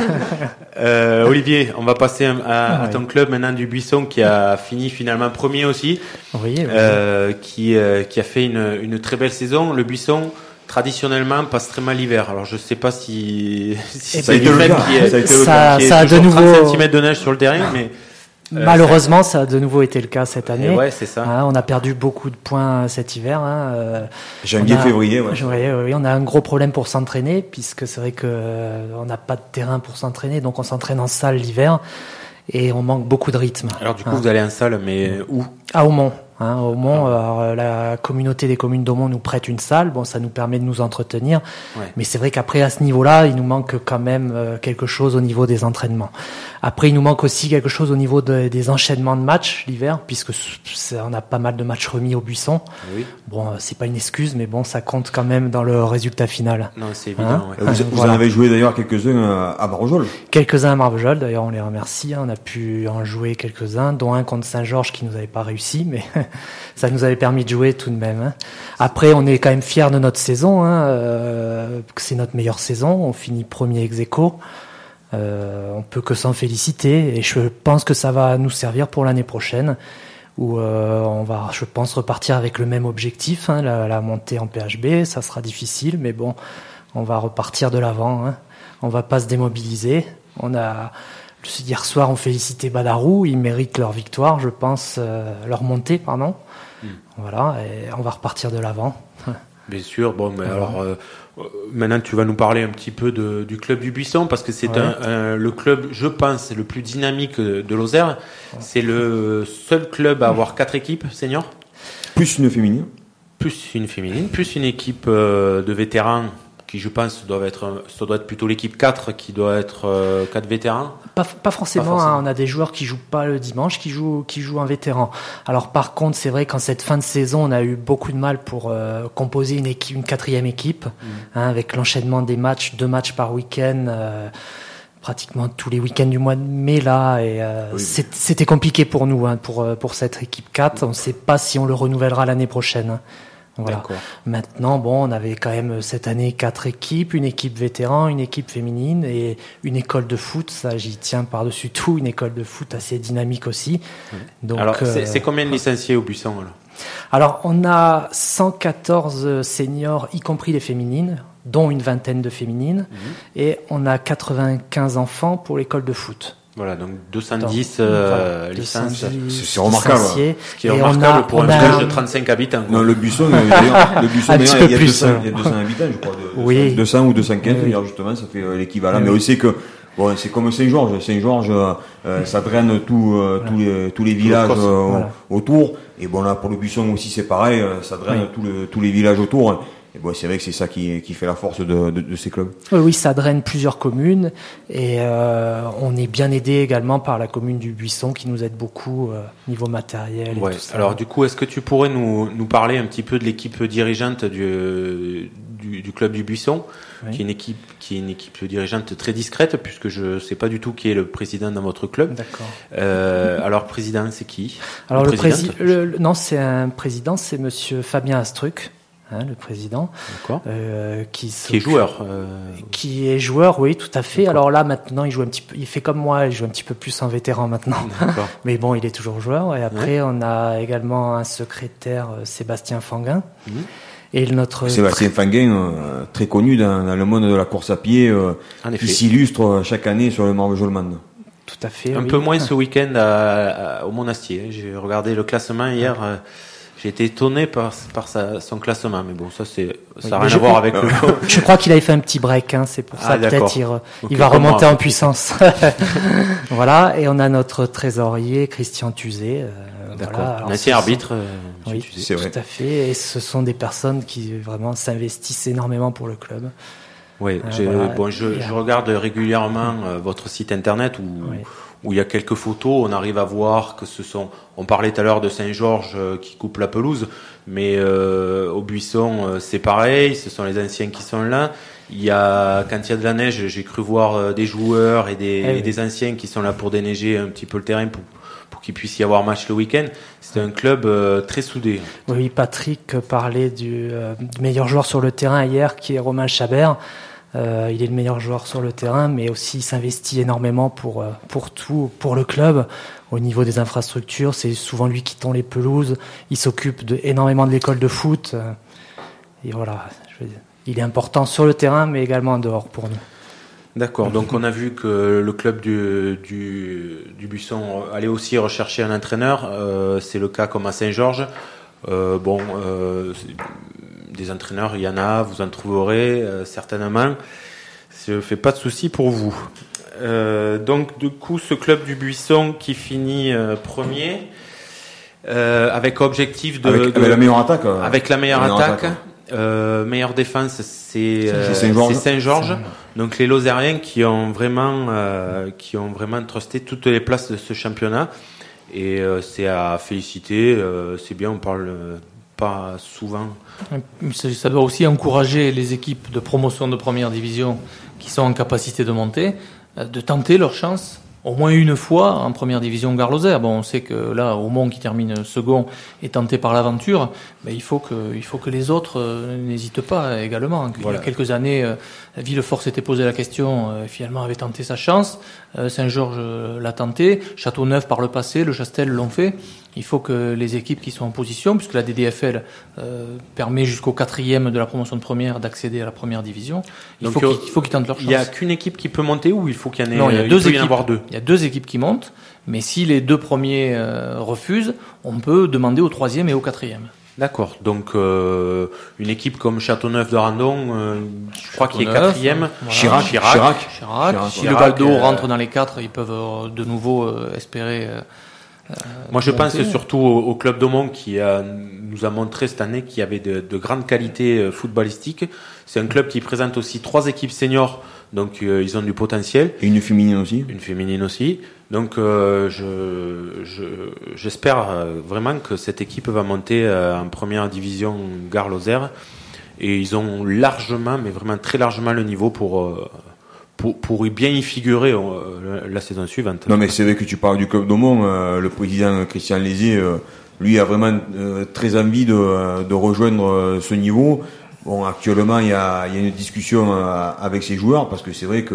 Olivier, on va passer à ton club maintenant du Buisson, qui a fini finalement premier aussi. Oui. Qui a fait une très belle saison. Le Buisson, traditionnellement, passe très mal l'hiver. Alors je sais pas si ça a été le cas. Ça a de nouveau 30 cm de neige sur le terrain, mais malheureusement, ça a de nouveau été le cas cette année. Ouais, c'est ça. On a perdu beaucoup de points cet hiver. Janvier, février. Ouais. Oui, on a un gros problème pour s'entraîner, puisque c'est vrai que on n'a pas de terrain pour s'entraîner, donc on s'entraîne en salle l'hiver et on manque beaucoup de rythme. Alors du coup, vous allez en salle, mais où? À Aumont. Aumont, alors, la communauté des communes d'Aumont nous prête une salle, bon, ça nous permet de nous entretenir, mais c'est vrai qu'après à ce niveau-là, il nous manque quand même quelque chose au niveau des entraînements. Après, il nous manque aussi quelque chose au niveau des enchaînements de matchs l'hiver, puisque on a pas mal de matchs remis au Buisson. Oui. Bon, c'est pas une excuse, mais bon, ça compte quand même dans le résultat final. Non, c'est évident. Vous en avez joué d'ailleurs quelques-uns à Marvejols. Quelques-uns à Marvejols, d'ailleurs, on les remercie. On a pu en jouer quelques-uns, dont un contre Saint-Georges qui nous avait pas réussi, mais ça nous avait permis de jouer tout de même. Après, on est quand même fiers de notre saison. C'est notre meilleure saison. On finit premier ex-aequo. On peut que s'en féliciter. Et je pense que ça va nous servir pour l'année prochaine, où on va, je pense, repartir avec le même objectif, la montée en PHB. Ça sera difficile, mais bon, on va repartir de l'avant. On va pas se démobiliser. On a hier soir, on félicitait Badarou. Ils méritent leur victoire, je pense, leur montée, pardon. Voilà, et on va repartir de l'avant. Bien sûr. Bon, mais alors, maintenant, tu vas nous parler un petit peu du club du Buisson, parce que c'est le club, je pense, le plus dynamique de Lozère. Ouais. C'est le seul club à avoir 4 équipes seniors. Plus une féminine. Plus une féminine, plus une équipe de vétérans qui, je pense, ça doit être plutôt l'équipe 4 qui doit être 4 vétérans. Pas forcément. Hein, on a des joueurs qui jouent pas le dimanche, qui jouent un vétéran. Alors par contre, c'est vrai qu'en cette fin de saison, on a eu beaucoup de mal pour composer une 4e équipe, avec l'enchaînement des matchs, 2 matchs par week-end. Pratiquement tous les week-ends du mois de mai là, et c'était compliqué pour nous, pour cette équipe 4. On ne sait pas si on le renouvellera l'année prochaine. Hein. Voilà. D'accord. Maintenant, on avait quand même cette année 4 équipes, une équipe vétéran, une équipe féminine et une école de foot. Ça, j'y tiens par-dessus tout, une école de foot assez dynamique aussi. Donc, alors, c'est combien de licenciés au Buisson alors, on a 114 seniors, y compris les féminines, dont une vingtaine de féminines, et on a 95 enfants pour l'école de foot. Voilà, donc 210 licences. C'est remarquable. Ce qui est remarquable pour un village de 35 habitants. Non, le Buisson, il y a 200 habitants, je crois. 200 ou 215, justement, ça fait l'équivalent. Mais aussi que, bon, c'est comme Saint-Georges. Saint-Georges, ça draine tous les villages autour. Et bon, là, pour le Buisson aussi, c'est pareil, ça draine tous les villages autour. Et bon, c'est vrai que c'est ça qui fait la force de ces clubs. Oui, ça draine plusieurs communes et on est bien aidé également par la commune du Buisson qui nous aide beaucoup niveau matériel et tout ça. Alors du coup, est-ce que tu pourrais nous parler un petit peu de l'équipe dirigeante du club du Buisson, qui est une équipe dirigeante très discrète, puisque je sais pas du tout qui est le président dans votre club. D'accord. Alors président, c'est qui? Alors non, c'est un président, c'est monsieur Fabien Astruc. Le président, qui est joueur, qui est joueur, oui, tout à fait. D'accord. Alors là, maintenant, il joue un petit peu, il fait comme moi, il joue un petit peu plus en vétéran maintenant. Mais bon, il est toujours joueur. Et après, on a également un secrétaire, Sébastien Fanguin. Et Sébastien Fanguin, très connu dans le monde de la course à pied, qui s'illustre chaque année sur le Marvejols-Man. Tout à fait. Un peu moins ce week-end au Monastier. J'ai regardé le classement hier. J'ai été étonné par son classement, mais bon, ça n'a rien à voir avec le. Je crois qu'il avait fait un petit break, c'est pour ça peut-être il va remonter en puissance. Voilà, et on a notre trésorier Christian Tuzet. D'accord. Ancien arbitre. Oui, c'est vrai. Tout à fait. Et ce sont des personnes qui vraiment s'investissent énormément pour le club. Oui, je regarde régulièrement votre site internet où il y a quelques photos, on arrive à voir que on parlait tout à l'heure de Saint-Georges qui coupe la pelouse, mais au Buisson c'est pareil, ce sont les anciens qui sont là. Quand il y a de la neige, j'ai cru voir des joueurs et des anciens qui sont là pour déneiger un petit peu le terrain pour qu'il puisse y avoir match le week-end. C'est un club très soudé. Oui, Patrick parlait du meilleur joueur sur le terrain hier, qui est Romain Chabert. Il est le meilleur joueur sur le terrain, mais aussi il s'investit énormément pour le club. Au niveau des infrastructures, c'est souvent lui qui tond les pelouses. Il s'occupe énormément de l'école de foot. Et voilà, il est important sur le terrain, mais également en dehors pour nous. D'accord. Donc on a vu que le club du Buisson allait aussi rechercher un entraîneur. C'est le cas comme à Saint-Georges. Des entraîneurs, il y en a, vous en trouverez certainement. Je ne fais pas de soucis pour vous. Donc, du coup, ce club du Buisson qui finit premier, avec objectif avec la meilleure attaque. Avec la meilleure attaque. Meilleure défense, c'est Saint-Georges. Donc, les Lozériens qui ont vraiment trusté toutes les places de ce championnat. Et c'est à féliciter. C'est bien, on parle pas souvent. Ça doit aussi encourager les équipes de promotion de première division qui sont en capacité de monter, de tenter leur chance au moins une fois en première division Gare-Lozère. Bon, on sait que là, Aumont qui termine second est tenté par l'aventure, mais il faut que les autres n'hésitent pas également. Il y a quelques années, Villefort s'était posé la question, finalement avait tenté sa chance, Saint-Georges l'a tenté, Châteauneuf par le passé, le Chastel l'ont fait. il faut que les équipes qui sont en position, puisque la DDFL permet jusqu'au 4e de la promotion de première d'accéder à la première division, il faut qu'ils tentent leur chance. Il n'y a qu'une équipe qui peut monter ou il faut qu'il y en ait Non, il y a deux équipes. Il y a 2 équipes qui montent, mais si les 2 premiers refusent, on peut demander au 3e et au 4e. D'accord. Donc une équipe comme Châteauneuf de Randon, je crois qu'il est 4e. Voilà. Chirac. Si le Val-d'Or rentre dans les 4, ils peuvent de nouveau espérer. Moi, je pense surtout au Club d'Aumont qui nous a montré cette année qu'il y avait de grandes qualités footballistiques. C'est un club qui présente aussi 3 équipes seniors, donc ils ont du potentiel. Et une féminine aussi. Donc j'espère vraiment que cette équipe va monter en première division Gare Lozère, et ils ont largement, mais vraiment très largement le niveau pour bien y figurer la saison suivante. Non, mais c'est vrai que tu parles du Club d'Aumont. Le président Christian Lézier, lui, a vraiment très envie de rejoindre ce niveau. Bon, actuellement, il y a une discussion avec ses joueurs, parce que c'est vrai que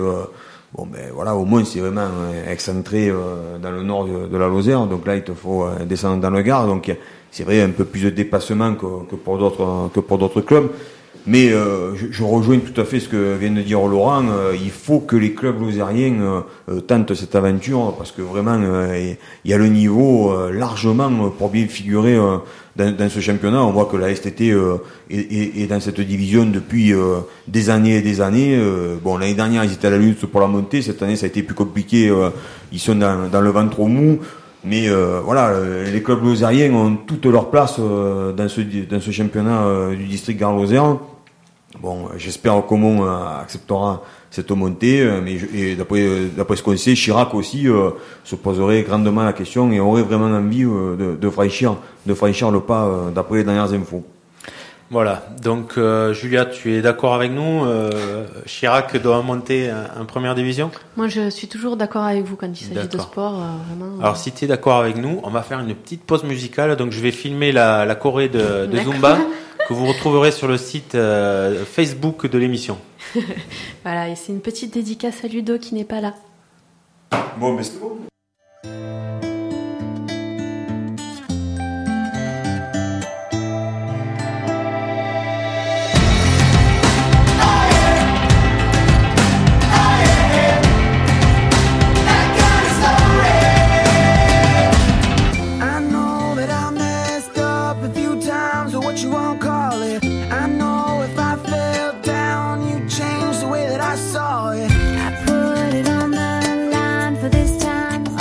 au moins c'est vraiment excentré dans le nord de la Lozère, donc là il te faut descendre dans le Gard, donc c'est vrai un peu plus de déplacement que pour d'autres clubs. Mais je rejoins tout à fait ce que vient de dire Laurent. Il faut que les clubs lozériens tentent cette aventure, parce que vraiment il y a le niveau largement pour bien figurer dans ce championnat. On voit que la STT est dans cette division depuis des années et des années. L'année dernière ils étaient à la lutte pour la montée. Cette année ça a été plus compliqué. Ils sont dans le ventre mou. Mais les clubs lozériens ont toute leur place dans ce championnat du district Gare Lozère. Bon, j'espère qu'Aumont acceptera cette montée, et d'après ce qu'on sait, Chirac aussi se poserait grandement la question et aurait vraiment envie de franchir le pas d'après les dernières infos. Voilà, donc Julia, tu es d'accord avec nous? Chirac doit monter en première division? Moi, je suis toujours d'accord avec vous quand il s'agit de sport. Vraiment. Alors, si tu es d'accord avec nous, on va faire une petite pause musicale. Donc, je vais filmer la choré de Zumba que vous retrouverez sur le site Facebook de l'émission. Voilà, et c'est une petite dédicace à Ludo qui n'est pas là. Bon, mais c'est bon. I put it on the line for this time.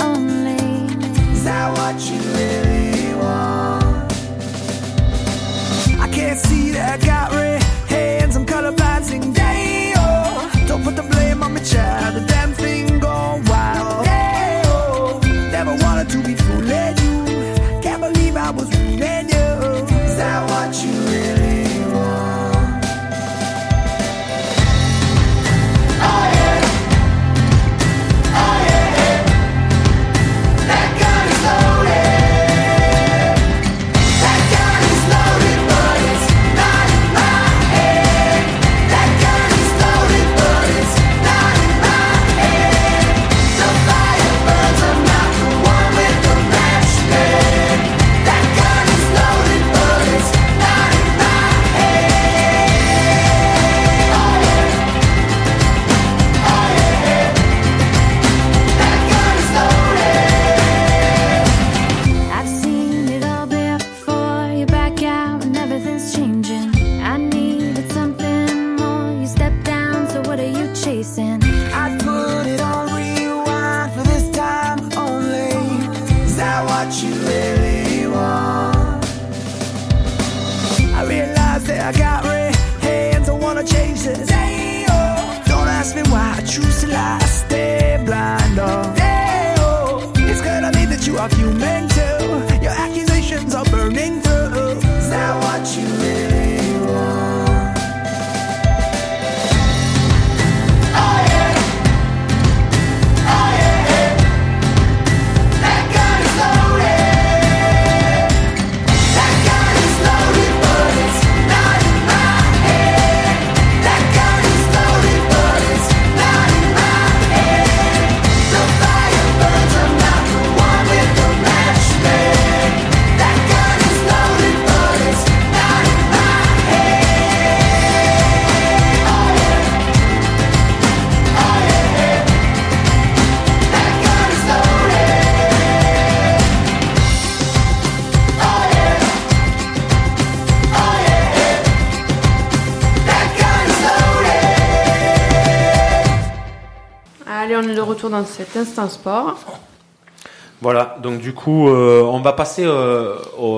Allez, on est de retour dans cet instant sport. Voilà, donc du coup, on va passer à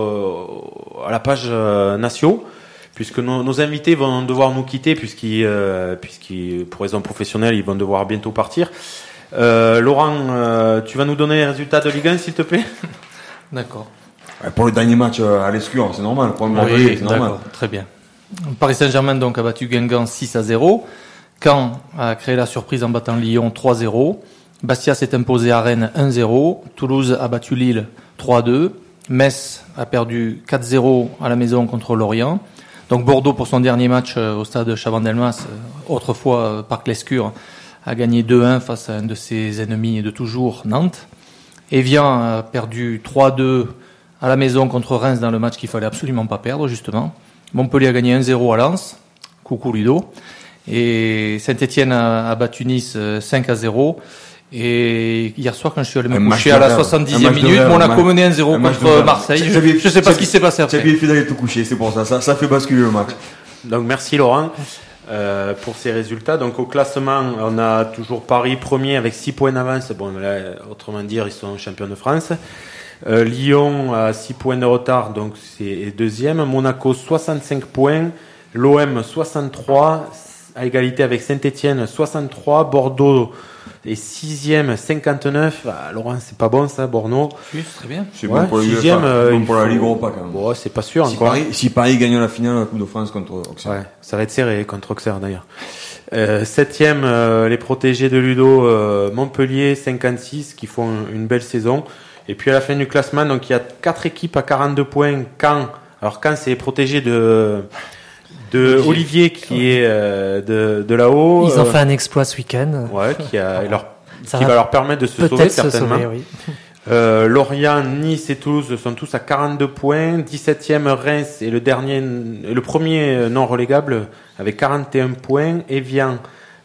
la page Natio, puisque nos invités vont devoir nous quitter, puisqu'ils, pour raisons professionnelles, ils vont devoir bientôt partir. Laurent, tu vas nous donner les résultats de Ligue 1, s'il te plaît? D'accord. Pour le dernier match à l'Escure, c'est normal. Oui, d'accord, très bien. Paris Saint-Germain donc a battu Guingamp 6-0. Caen a créé la surprise en battant Lyon 3-0. Bastia s'est imposé à Rennes 1-0. Toulouse a battu Lille 3-2. Metz a perdu 4-0 à la maison contre Lorient. Donc Bordeaux, pour son dernier match au stade Chabandelmas, autrefois Parc Lescure, a gagné 2-1 face à un de ses ennemis de toujours, Nantes. Evian a perdu 3-2 à la maison contre Reims dans le match qu'il fallait absolument pas perdre, justement. Montpellier a gagné 1-0 à Lens. Coucou Ludo. Et Saint-Etienne a battu Nice 5-0. Et hier soir, quand je suis allé me coucher à la 70e minute, Monaco menait 1-0 contre Marseille. Je sais pas ce qui s'est passé après. Tu as bien fait d'aller te coucher, c'est pour ça. Ça fait basculer le match. Donc merci Laurent pour ces résultats. Donc au classement, on a toujours Paris premier avec 6 points d'avance. Bon, là, autrement dire, ils sont champions de France. Lyon a 6 points de retard, donc c'est deuxième. Monaco 65 points. L'OM 63, à égalité avec Saint-Etienne 63. Bordeaux est 6e 59. Ah, Laurent, c'est pas bon ça, Bordeaux. Oui, c'est très bien. C'est bon pour, 6e, bon pour la Ligue Europa quand même. Bon, c'est pas sûr si encore. Si Paris gagne la finale de la Coupe de France contre Auxerre. Ouais, ça va être serré contre Auxerre d'ailleurs. 7e, les protégés de Ludo, Montpellier 56, qui font une belle saison. Et puis à la fin du classement, donc il y a 4 équipes à 42 points. Caen, alors Caen c'est protégé de Olivier qui est de là-haut. Ils ont fait un exploit ce week-end. Ouais, qui va leur permettre de se sauver certainement. Oui. Lorient, Nice et Toulouse sont tous à 42 points. 17e Reims est le premier non relégable avec 41 points. Evian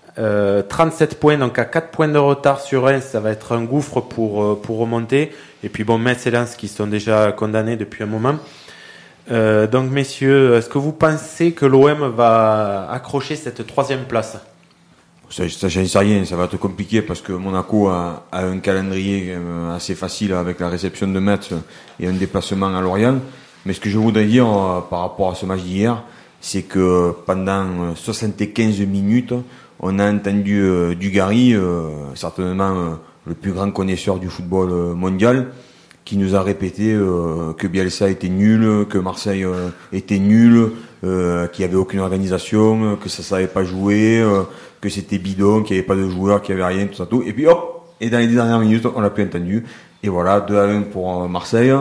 37 points, donc à 4 points de retard sur Reims, ça va être un gouffre pour remonter. Et puis bon, Metz et Lens qui sont déjà condamnés depuis un moment. Donc messieurs, est-ce que vous pensez que l'OM va accrocher cette 3e place? Ça j'en sais rien, ça va être compliqué parce que Monaco a un calendrier assez facile avec la réception de Metz et un déplacement à Lorient. Mais ce que je voudrais dire par rapport à ce match d'hier, c'est que pendant 75 minutes, on a entendu Dugarry, certainement le plus grand connaisseur du football mondial, qui nous a répété que Bielsa était nul, que Marseille était nul, qu'il y avait aucune organisation, que ça savait pas jouer, que c'était bidon, qu'il y avait pas de joueurs, qu'il y avait rien, tout ça, tout. Et puis hop, et dans les dernières minutes, on l'a plus entendu. Et voilà, 2-1 pour Marseille.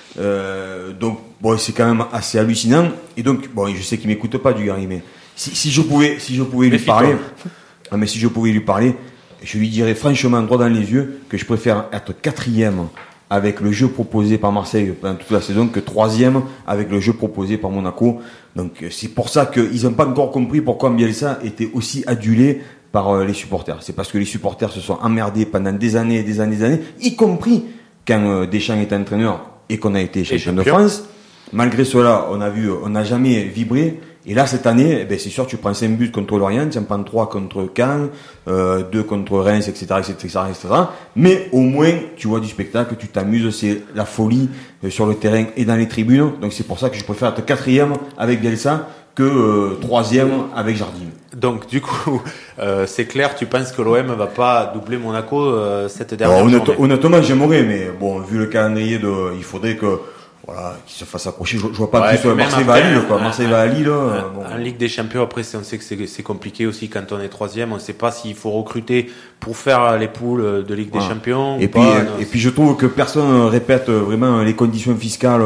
Donc bon, c'est quand même assez hallucinant. Et donc bon, je sais qu'il m'écoute pas Dugarry, mais si je pouvais lui parler, mais si je pouvais lui parler, je lui dirais franchement droit dans les yeux que je préfère être 4e avec le jeu proposé par Marseille pendant toute la saison que 3e avec le jeu proposé par Monaco. Donc c'est pour ça qu'ils n'ont pas encore compris pourquoi Bielsa était aussi adulé par les supporters. C'est parce que les supporters se sont emmerdés pendant des années, y compris quand Deschamps était entraîneur et qu'on a été champion de France. Malgré cela, on n'a jamais vibré. Et là, cette année, c'est sûr, tu prends 5 buts contre Lorient, tu en prends 3 contre Caen, 2 contre Reims, etc., etc. Mais au moins, tu vois du spectacle, tu t'amuses, c'est la folie sur le terrain et dans les tribunes. Donc c'est pour ça que je préfère être 4e avec Bielsa que 3e avec Jardim. Donc du coup, c'est clair, tu penses que l'OM va pas doubler Monaco cette dernière journée? Honnêtement, j'aimerais, mais bon, vu le calendrier il faudrait que voilà, qu'il se fasse approcher. Je vois pas plus Marseille va à Lille, quoi. Marseille va à Lille. En Ligue des Champions, après, on sait que c'est compliqué aussi quand on est 3e. On sait pas s'il faut recruter pour faire les poules de Ligue des Champions. Et puis je trouve que personne répète vraiment les conditions fiscales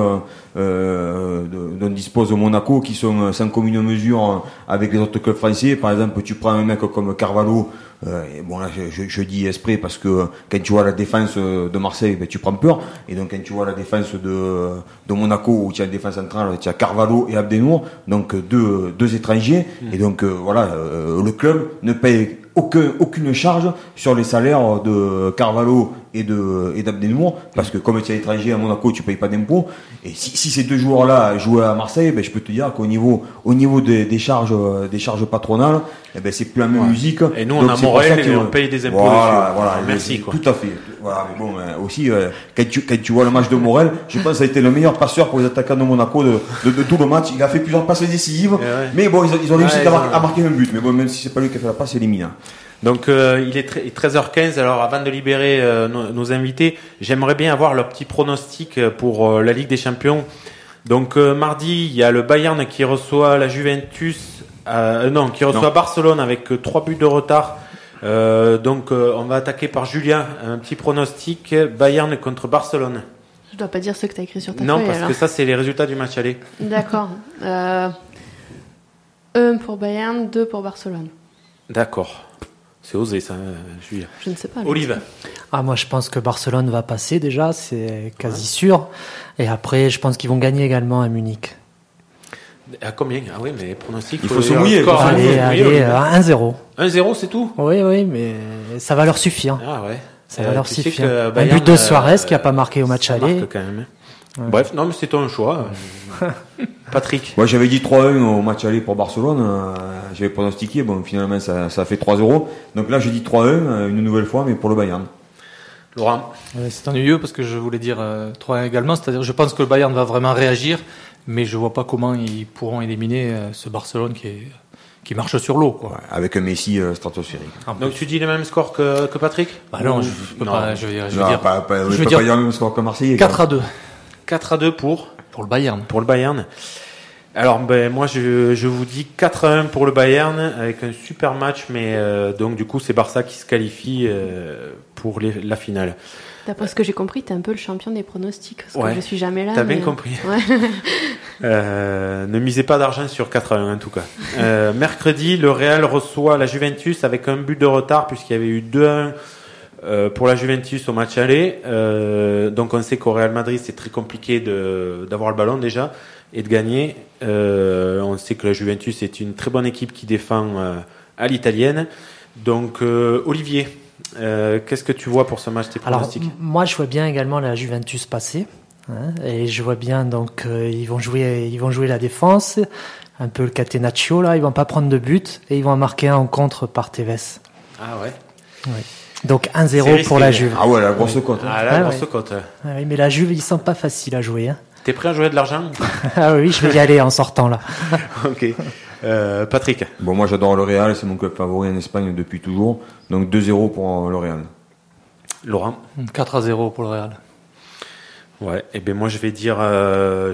dont dispose Monaco, qui sont sans commune mesure avec les autres clubs français. Par exemple, tu prends un mec comme Carvalho. Et bon là je dis exprès parce que quand tu vois la défense de Marseille, tu prends peur. Et donc quand tu vois la défense de Monaco, où tu as la défense centrale, tu as Carvalho et Abdenour, donc deux étrangers. Et donc voilà, le club ne paye aucune charge sur les salaires de Carvalho et d'Abdenour, parce que comme tu es étranger à Monaco, tu payes pas d'impôts. Et si ces deux joueurs-là jouaient à Marseille, je peux te dire qu'au niveau des charges patronales, c'est plus la même musique. Et nous, on a Morel et on paye des impôts voilà, merci, quoi. Tout à fait. Voilà, mais bon, aussi, quand tu vois le match de Morel, je pense que ça a été le meilleur passeur pour les attaquants de Monaco de tout le match. Il a fait plusieurs passes décisives, mais bon, ils ont réussi à marquer un but. Mais bon, même si c'est pas lui qui a fait la passe, c'est éliminant. Donc il est 13h15, alors avant de libérer nos invités, j'aimerais bien avoir leur petit pronostic pour la Ligue des Champions. Donc mardi, il y a le Bayern qui reçoit la Juventus, qui reçoit Barcelone avec 3 buts de retard. Donc on va attaquer par Julien, un petit pronostic, Bayern contre Barcelone. Je dois pas dire ce que tu as écrit sur ta feuille. Non, parce que ça c'est les résultats du match aller. D'accord. 1 pour Bayern, 2 pour Barcelone. D'accord. C'est osé ça, Julien. Je ne sais pas. Olive. Moi je pense que Barcelone va passer déjà, c'est quasi sûr. Et après, je pense qu'ils vont gagner également à Munich. À combien ? Ah oui, mais pronostic. Il faut se mouiller. Allez, 1-0. 1-0, c'est tout ? Oui, mais ça va leur suffire. Ah ouais. Ça va leur suffire. Un but de Suarez qui n'a pas marqué au match aller. Quand même. Ouais. Bref, non, mais c'est ton choix. Patrick. Moi, j'avais dit 3-1 au match aller pour Barcelone. J'avais pronostiqué. Bon, finalement, ça a fait 3-0. Donc là, j'ai dit 3-1 une nouvelle fois, mais pour le Bayern. Laurent. C'est ennuyeux parce que je voulais dire 3-1 également. C'est-à-dire, je pense que le Bayern va vraiment réagir, mais je vois pas comment ils pourront éliminer ce Barcelone qui marche sur l'eau, quoi. Ouais, avec un Messi stratosphérique. Donc tu dis le même score que Patrick ? Non, je peux pas. Je veux dire pas le même score que Marseille. 4-2. 4-2 pour le Bayern. Pour le Bayern. Alors moi je vous dis 4-1 pour le Bayern avec un super match, mais donc du coup c'est Barça qui se qualifie pour la finale. D'après ce que j'ai compris, t'es un peu le champion des pronostics, parce que je suis jamais là. T'as bien compris. Ouais. Ne misez pas d'argent sur 4-1 en tout cas. Mercredi, le Real reçoit la Juventus avec un but de retard puisqu'il y avait eu 2-1 pour la Juventus au match aller. Donc on sait qu'au Real Madrid c'est très compliqué d'avoir le ballon déjà et de gagner. On sait que la Juventus est une très bonne équipe qui défend à l'italienne. Donc Olivier, qu'est-ce que tu vois pour ce match, tes pronostics ? Alors, moi je vois bien également la Juventus passer, et je vois bien donc ils vont jouer la défense, un peu le catenaccio là, ils vont pas prendre de but et ils vont en marquer un en contre par Tevez. Ah ouais. Ouais. Donc 1-0 pour la Juve. Ah ouais, la grosse cote. Ah la grosse cote. Oui, mais la Juve ils sont pas faciles à jouer. T'es prêt à jouer de l'argent ? Ah oui, je vais y aller en sortant là. Ok. Patrick. Bon, moi j'adore le Real, c'est mon club favori en Espagne depuis toujours. Donc 2-0 pour le Real. Laurent. 4-0 pour le Real. Ouais, et ben moi je vais dire un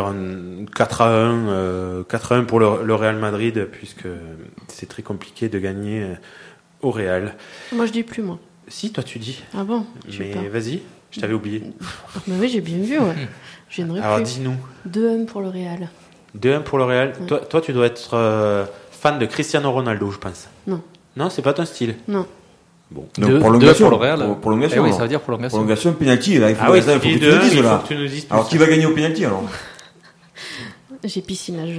4-1 pour le Real Madrid puisque c'est très compliqué de gagner au Real. Moi je dis plus moi. Si, toi tu dis. Ah bon ? Mais vas-y, je t'avais oublié. Mais oui, j'ai bien vu, ouais. Je viendrai plus. Alors dis-nous. 2-1 pour le Real. 2-1 pour le Real. Ouais. Toi tu dois être fan de Cristiano Ronaldo, je pense. Non. Non, c'est pas ton style. Non. Bon. Donc prolongation pour le Real. Prolongation. Oui, ça veut dire prolongation. Prolongation, penalty. Là, il faut, il faut que tu le dises là. Que tu nous dises alors qui va gagner au penalty alors ? J'ai piscine à jeu.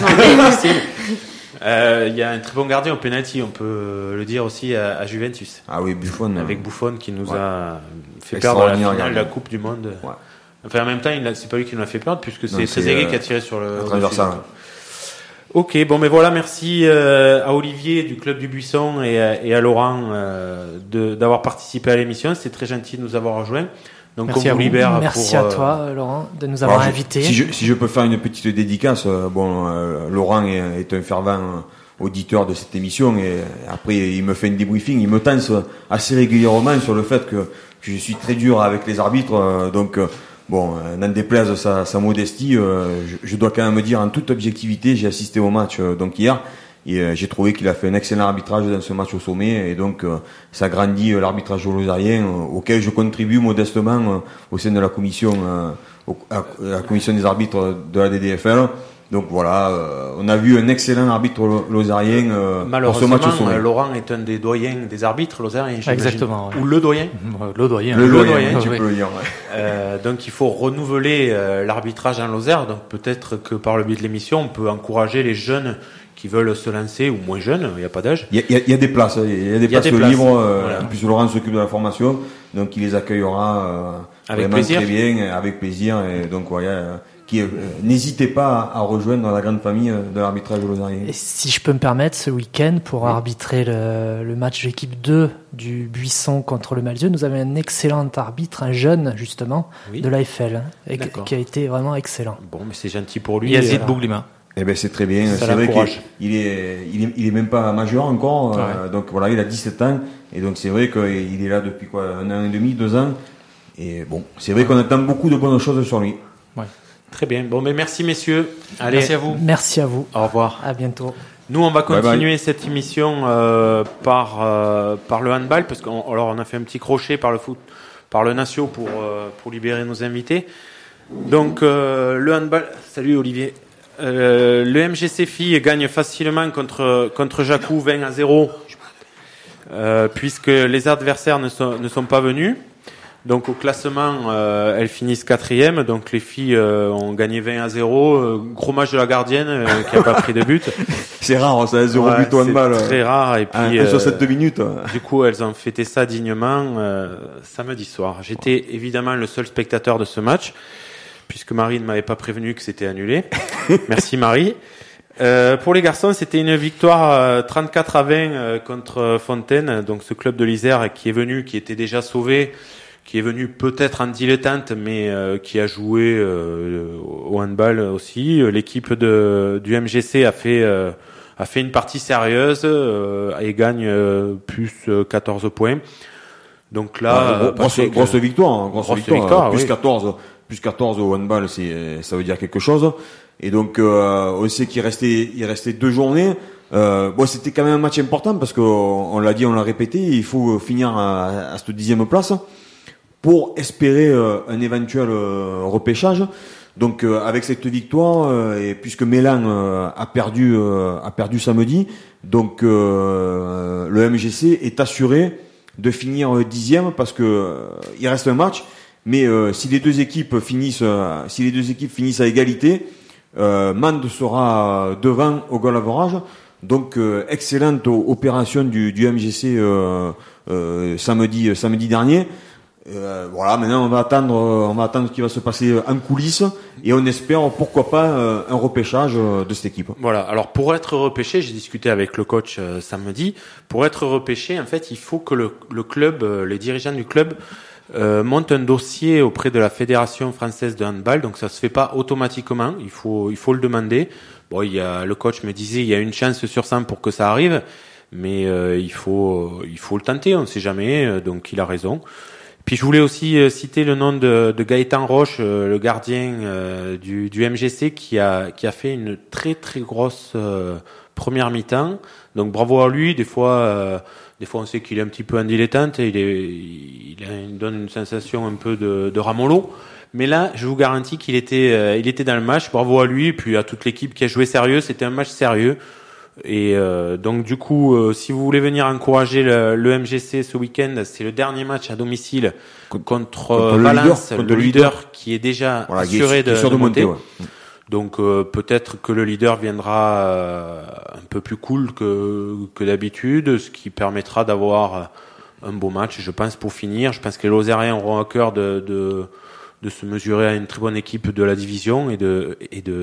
Il y a un très bon gardien au penalty, on peut le dire aussi à Juventus. Ah oui, Buffon. Avec Buffon qui nous a fait perdre la finale de la Coupe du Monde. Ouais. Enfin, en même temps, c'est pas lui qui nous a fait perdre puisque c'est Trezeguet qui a tiré sur le transversal. Ok, bon, mais voilà, merci à Olivier du Club du Buisson et à Laurent d'avoir participé à l'émission. C'est très gentil de nous avoir rejoints. Donc, merci on vous libère. Merci à toi, Laurent, de nous avoir invités. Si je peux faire une petite dédicace, Laurent est un fervent auditeur de cette émission et après il me fait une débriefing, il me tense assez régulièrement sur le fait que je suis très dur avec les arbitres, donc n'en déplaise sa modestie, je dois quand même me dire en toute objectivité, j'ai assisté au match donc hier. Et j'ai trouvé qu'il a fait un excellent arbitrage dans ce match au sommet et donc ça grandit l'arbitrage lausanien auquel je contribue modestement au sein de la commission la commission des arbitres de la DDFL. Donc voilà, on a vu un excellent arbitre lausanien pour ce match au sommet. Laurent est un des doyens des arbitres lausanien. Exactement. Ouais. Ou le doyen. Le doyen. Le doyen, tu peux le dire. Ouais. Donc il faut renouveler l'arbitrage en Lozère. Donc peut-être que par le biais de l'émission, on peut encourager les jeunes qui veulent se lancer ou moins jeunes, il n'y a pas d'âge. Il y a des places, il y a des places libres. Voilà. En plus, Laurent s'occupe de la formation, donc il les accueillera avec vraiment plaisir. très bien, avec plaisir. Et donc voilà, n'hésitez pas à rejoindre la grande famille de l'arbitrage lausanien. Et si je peux me permettre, ce week-end, pour arbitrer le match d'équipe 2 du Buisson contre le Malzieu, nous avons un excellent arbitre, un jeune justement, de l'AFL, qui a été vraiment excellent. Bon, mais c'est gentil pour lui. Yazid Bouglima. Eh ben c'est très bien. Ça c'est vrai l'encourage. qu'il est même pas majeur encore. Donc voilà, il a 17 ans. Et donc c'est vrai qu'il est là depuis 1 an et demi, 2 ans. Et bon, c'est vrai qu'on attend beaucoup de bonnes choses sur lui. Ouais. Très bien. Bon, mais merci messieurs. Allez. Merci à vous. Merci à vous. Au revoir. À bientôt. Nous, on va continuer bye. cette émission par le handball, parce on a fait un petit crochet par le foot, par le Natio pour libérer nos invités. Donc le handball. Salut Olivier. Le MGC filles gagne facilement contre Jacou 20-0, puisque les adversaires ne sont pas venus. Donc au classement, elles finissent 4e. Donc les filles ont gagné 20-0. Gros match de la gardienne qui a pas pris de but. C'est rare, ça, 0 but au handball. C'est très rare. Et puis sur 7 minutes. Du coup, elles ont fêté ça dignement samedi soir. J'étais évidemment le seul spectateur de ce match, puisque Marie ne m'avait pas prévenu que c'était annulé. Merci Marie. Pour les garçons, c'était une victoire 34-20 contre Fontaine, donc ce club de l'Isère qui était déjà sauvé, qui est venu peut-être en dilettante, mais qui a joué au handball aussi. L'équipe du MGC a fait une partie sérieuse et gagne plus 14 points. Donc là, grosse victoire, grosse victoire, plus oui. 14 au handball, ça veut dire quelque chose. Et donc on sait qu'il restait 2 journées. C'était quand même un match important parce qu'on l'a dit, on l'a répété, il faut finir à cette 10e place pour espérer un éventuel repêchage. Donc avec cette victoire, et puisque Mélan a perdu samedi, donc le MGC est assuré de finir 10e parce que il reste un match. Mais si les deux équipes finissent à égalité, Mende sera devant au goal average. Donc excellente opération du MGC samedi dernier. Voilà, maintenant on va attendre ce qui va se passer en coulisses et on espère pourquoi pas un repêchage de cette équipe. Voilà. Alors pour être repêché, j'ai discuté avec le coach samedi. Pour être repêché, en fait, il faut que le club, les dirigeants du club montent un dossier auprès de la Fédération française de handball. Donc ça se fait pas automatiquement. Il faut le demander. Bon, le coach me disait il y a une chance sur 100 pour que ça arrive, mais il faut le tenter. On ne sait jamais. Donc il a raison. Puis je voulais aussi citer le nom de Gaëtan Roche, le gardien du MGC, qui a fait une très très grosse première mi-temps. Donc bravo à lui. Des fois on sait qu'il est un petit peu en dilettante. Il donne une sensation un peu de ramolo. Mais là, je vous garantis qu'il était dans le match. Bravo à lui et puis à toute l'équipe qui a joué sérieux. C'était un match sérieux. Et donc du coup, si vous voulez venir encourager le MGC ce week-end, c'est le dernier match à domicile contre Valence, le leader qui est déjà assuré de monter. Ouais. Donc peut-être que le leader viendra un peu plus cool que d'habitude, ce qui permettra d'avoir un beau match, je pense, pour finir. Je pense que les Lozériens auront à cœur de se mesurer à une très bonne équipe de la division et de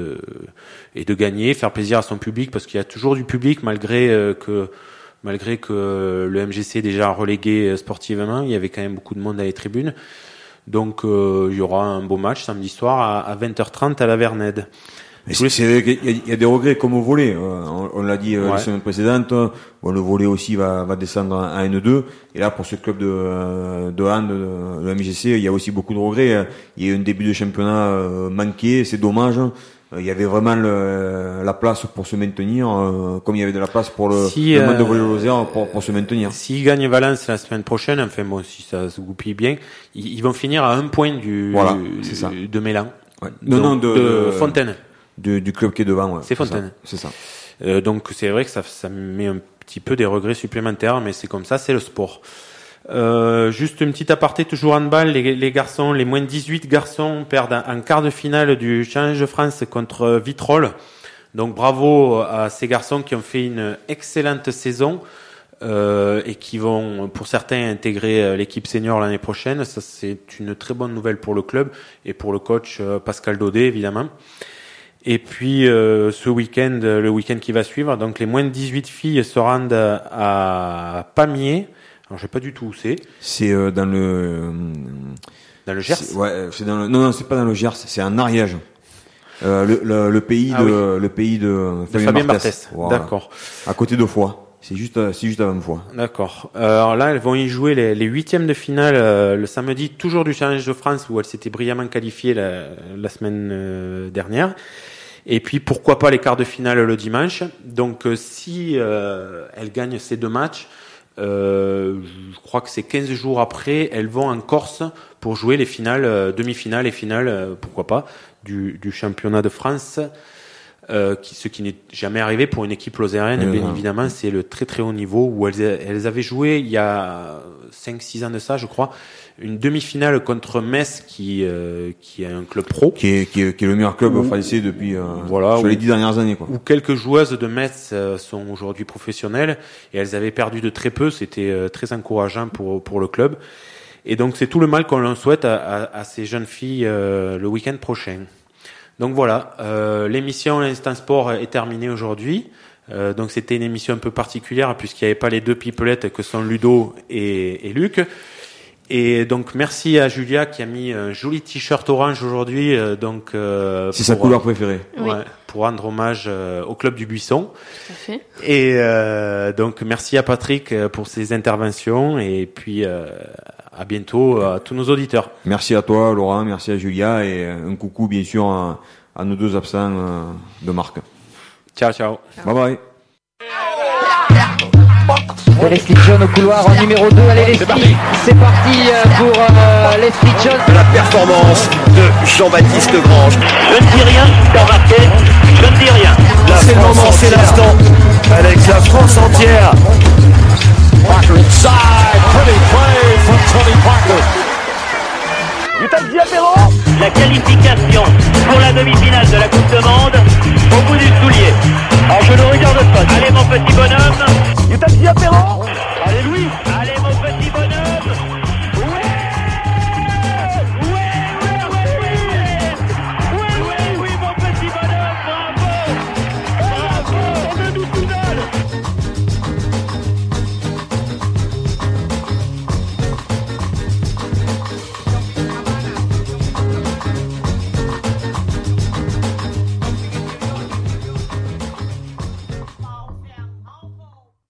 gagner, faire plaisir à son public, parce qu'il y a toujours du public malgré que le MGC est déjà relégué sportivement. Il y avait quand même beaucoup de monde à les tribunes. Donc il y aura un beau match samedi soir à 20h30 à la Vernède. C'est vrai qu'il y a des regrets comme au volley. On l'a dit la semaine précédente. Le volley aussi va descendre à N2. Et là, pour ce club de hand, le MGC, il y a aussi beaucoup de regrets. Il y a eu un début de championnat manqué. C'est dommage. Il y avait vraiment la place pour se maintenir, comme il y avait de la place pour le monde de volley Lozère pour se maintenir. S'ils gagnent Valence la semaine prochaine, enfin bon, si ça se goupille bien, ils vont finir à 1 point de Mélan. Ouais. De Fontaine. Du club qui est devant. Ouais. C'est Fontaine. C'est ça. Donc c'est vrai que ça met un petit peu des regrets supplémentaires, mais c'est comme ça, c'est le sport. Juste une petite aparté, toujours handball, les garçons, les moins de 18 garçons perdent en quart de finale du Challenge de France contre Vitrolles. Donc bravo à ces garçons qui ont fait une excellente saison et qui vont, pour certains, intégrer l'équipe senior l'année prochaine. Ça, c'est une très bonne nouvelle pour le club et pour le coach Pascal Daudet, évidemment. Et puis ce week-end, le week-end qui va suivre, donc les moins de 18 filles se rendent à Pamiers. Alors je sais pas du tout où c'est. C'est dans le Gers. C'est dans le non, c'est pas dans le Gers, c'est en Ariège. Le pays de Fabien Barthès. Voilà. D'accord. À côté de Foix. C'est juste avant Foix. D'accord. Alors là, elles vont y jouer les huitièmes de finale le samedi, toujours du Challenge de France où elles s'étaient brillamment qualifiées la semaine dernière. Et puis pourquoi pas les quarts de finale le dimanche. Donc si elles gagnent ces 2 matchs, je crois que c'est 15 jours après, elles vont en Corse pour jouer les finales, demi-finales et finales, pourquoi pas, du championnat de France. Ce qui n'est jamais arrivé pour une équipe lozérienne, bien évidemment, c'est le très très haut niveau où elles avaient joué il y a 5-6 ans de ça, je crois, une demi-finale contre Metz qui est un club pro. Qui est le meilleur club français depuis, sur les 10 dernières années, quoi. Où quelques joueuses de Metz sont aujourd'hui professionnelles et elles avaient perdu de très peu, c'était très encourageant pour le club. Et donc c'est tout le mal qu'on leur souhaite à ces jeunes filles le week-end prochain. Donc voilà, l'émission L'Instant Sport est terminée aujourd'hui. Donc c'était une émission un peu particulière puisqu'il n'y avait pas les 2 pipelettes que sont Ludo et Luc. Et donc merci à Julia qui a mis un joli t-shirt orange aujourd'hui. C'est sa couleur préférée. Ouais, pour rendre hommage au Club du Buisson. Tout à fait. Et donc merci à Patrick pour ses interventions et puis à bientôt à tous nos auditeurs. Merci à toi Laurent, merci à Julia et un coucou bien sûr à nos 2 absents de marque. Ciao ciao. Bye bye. Leslie John au couloir en numéro 2. Allez Leslie, c'est parti pour Leslie John. La performance de Jean-Baptiste Grange. Je ne dis rien dans ma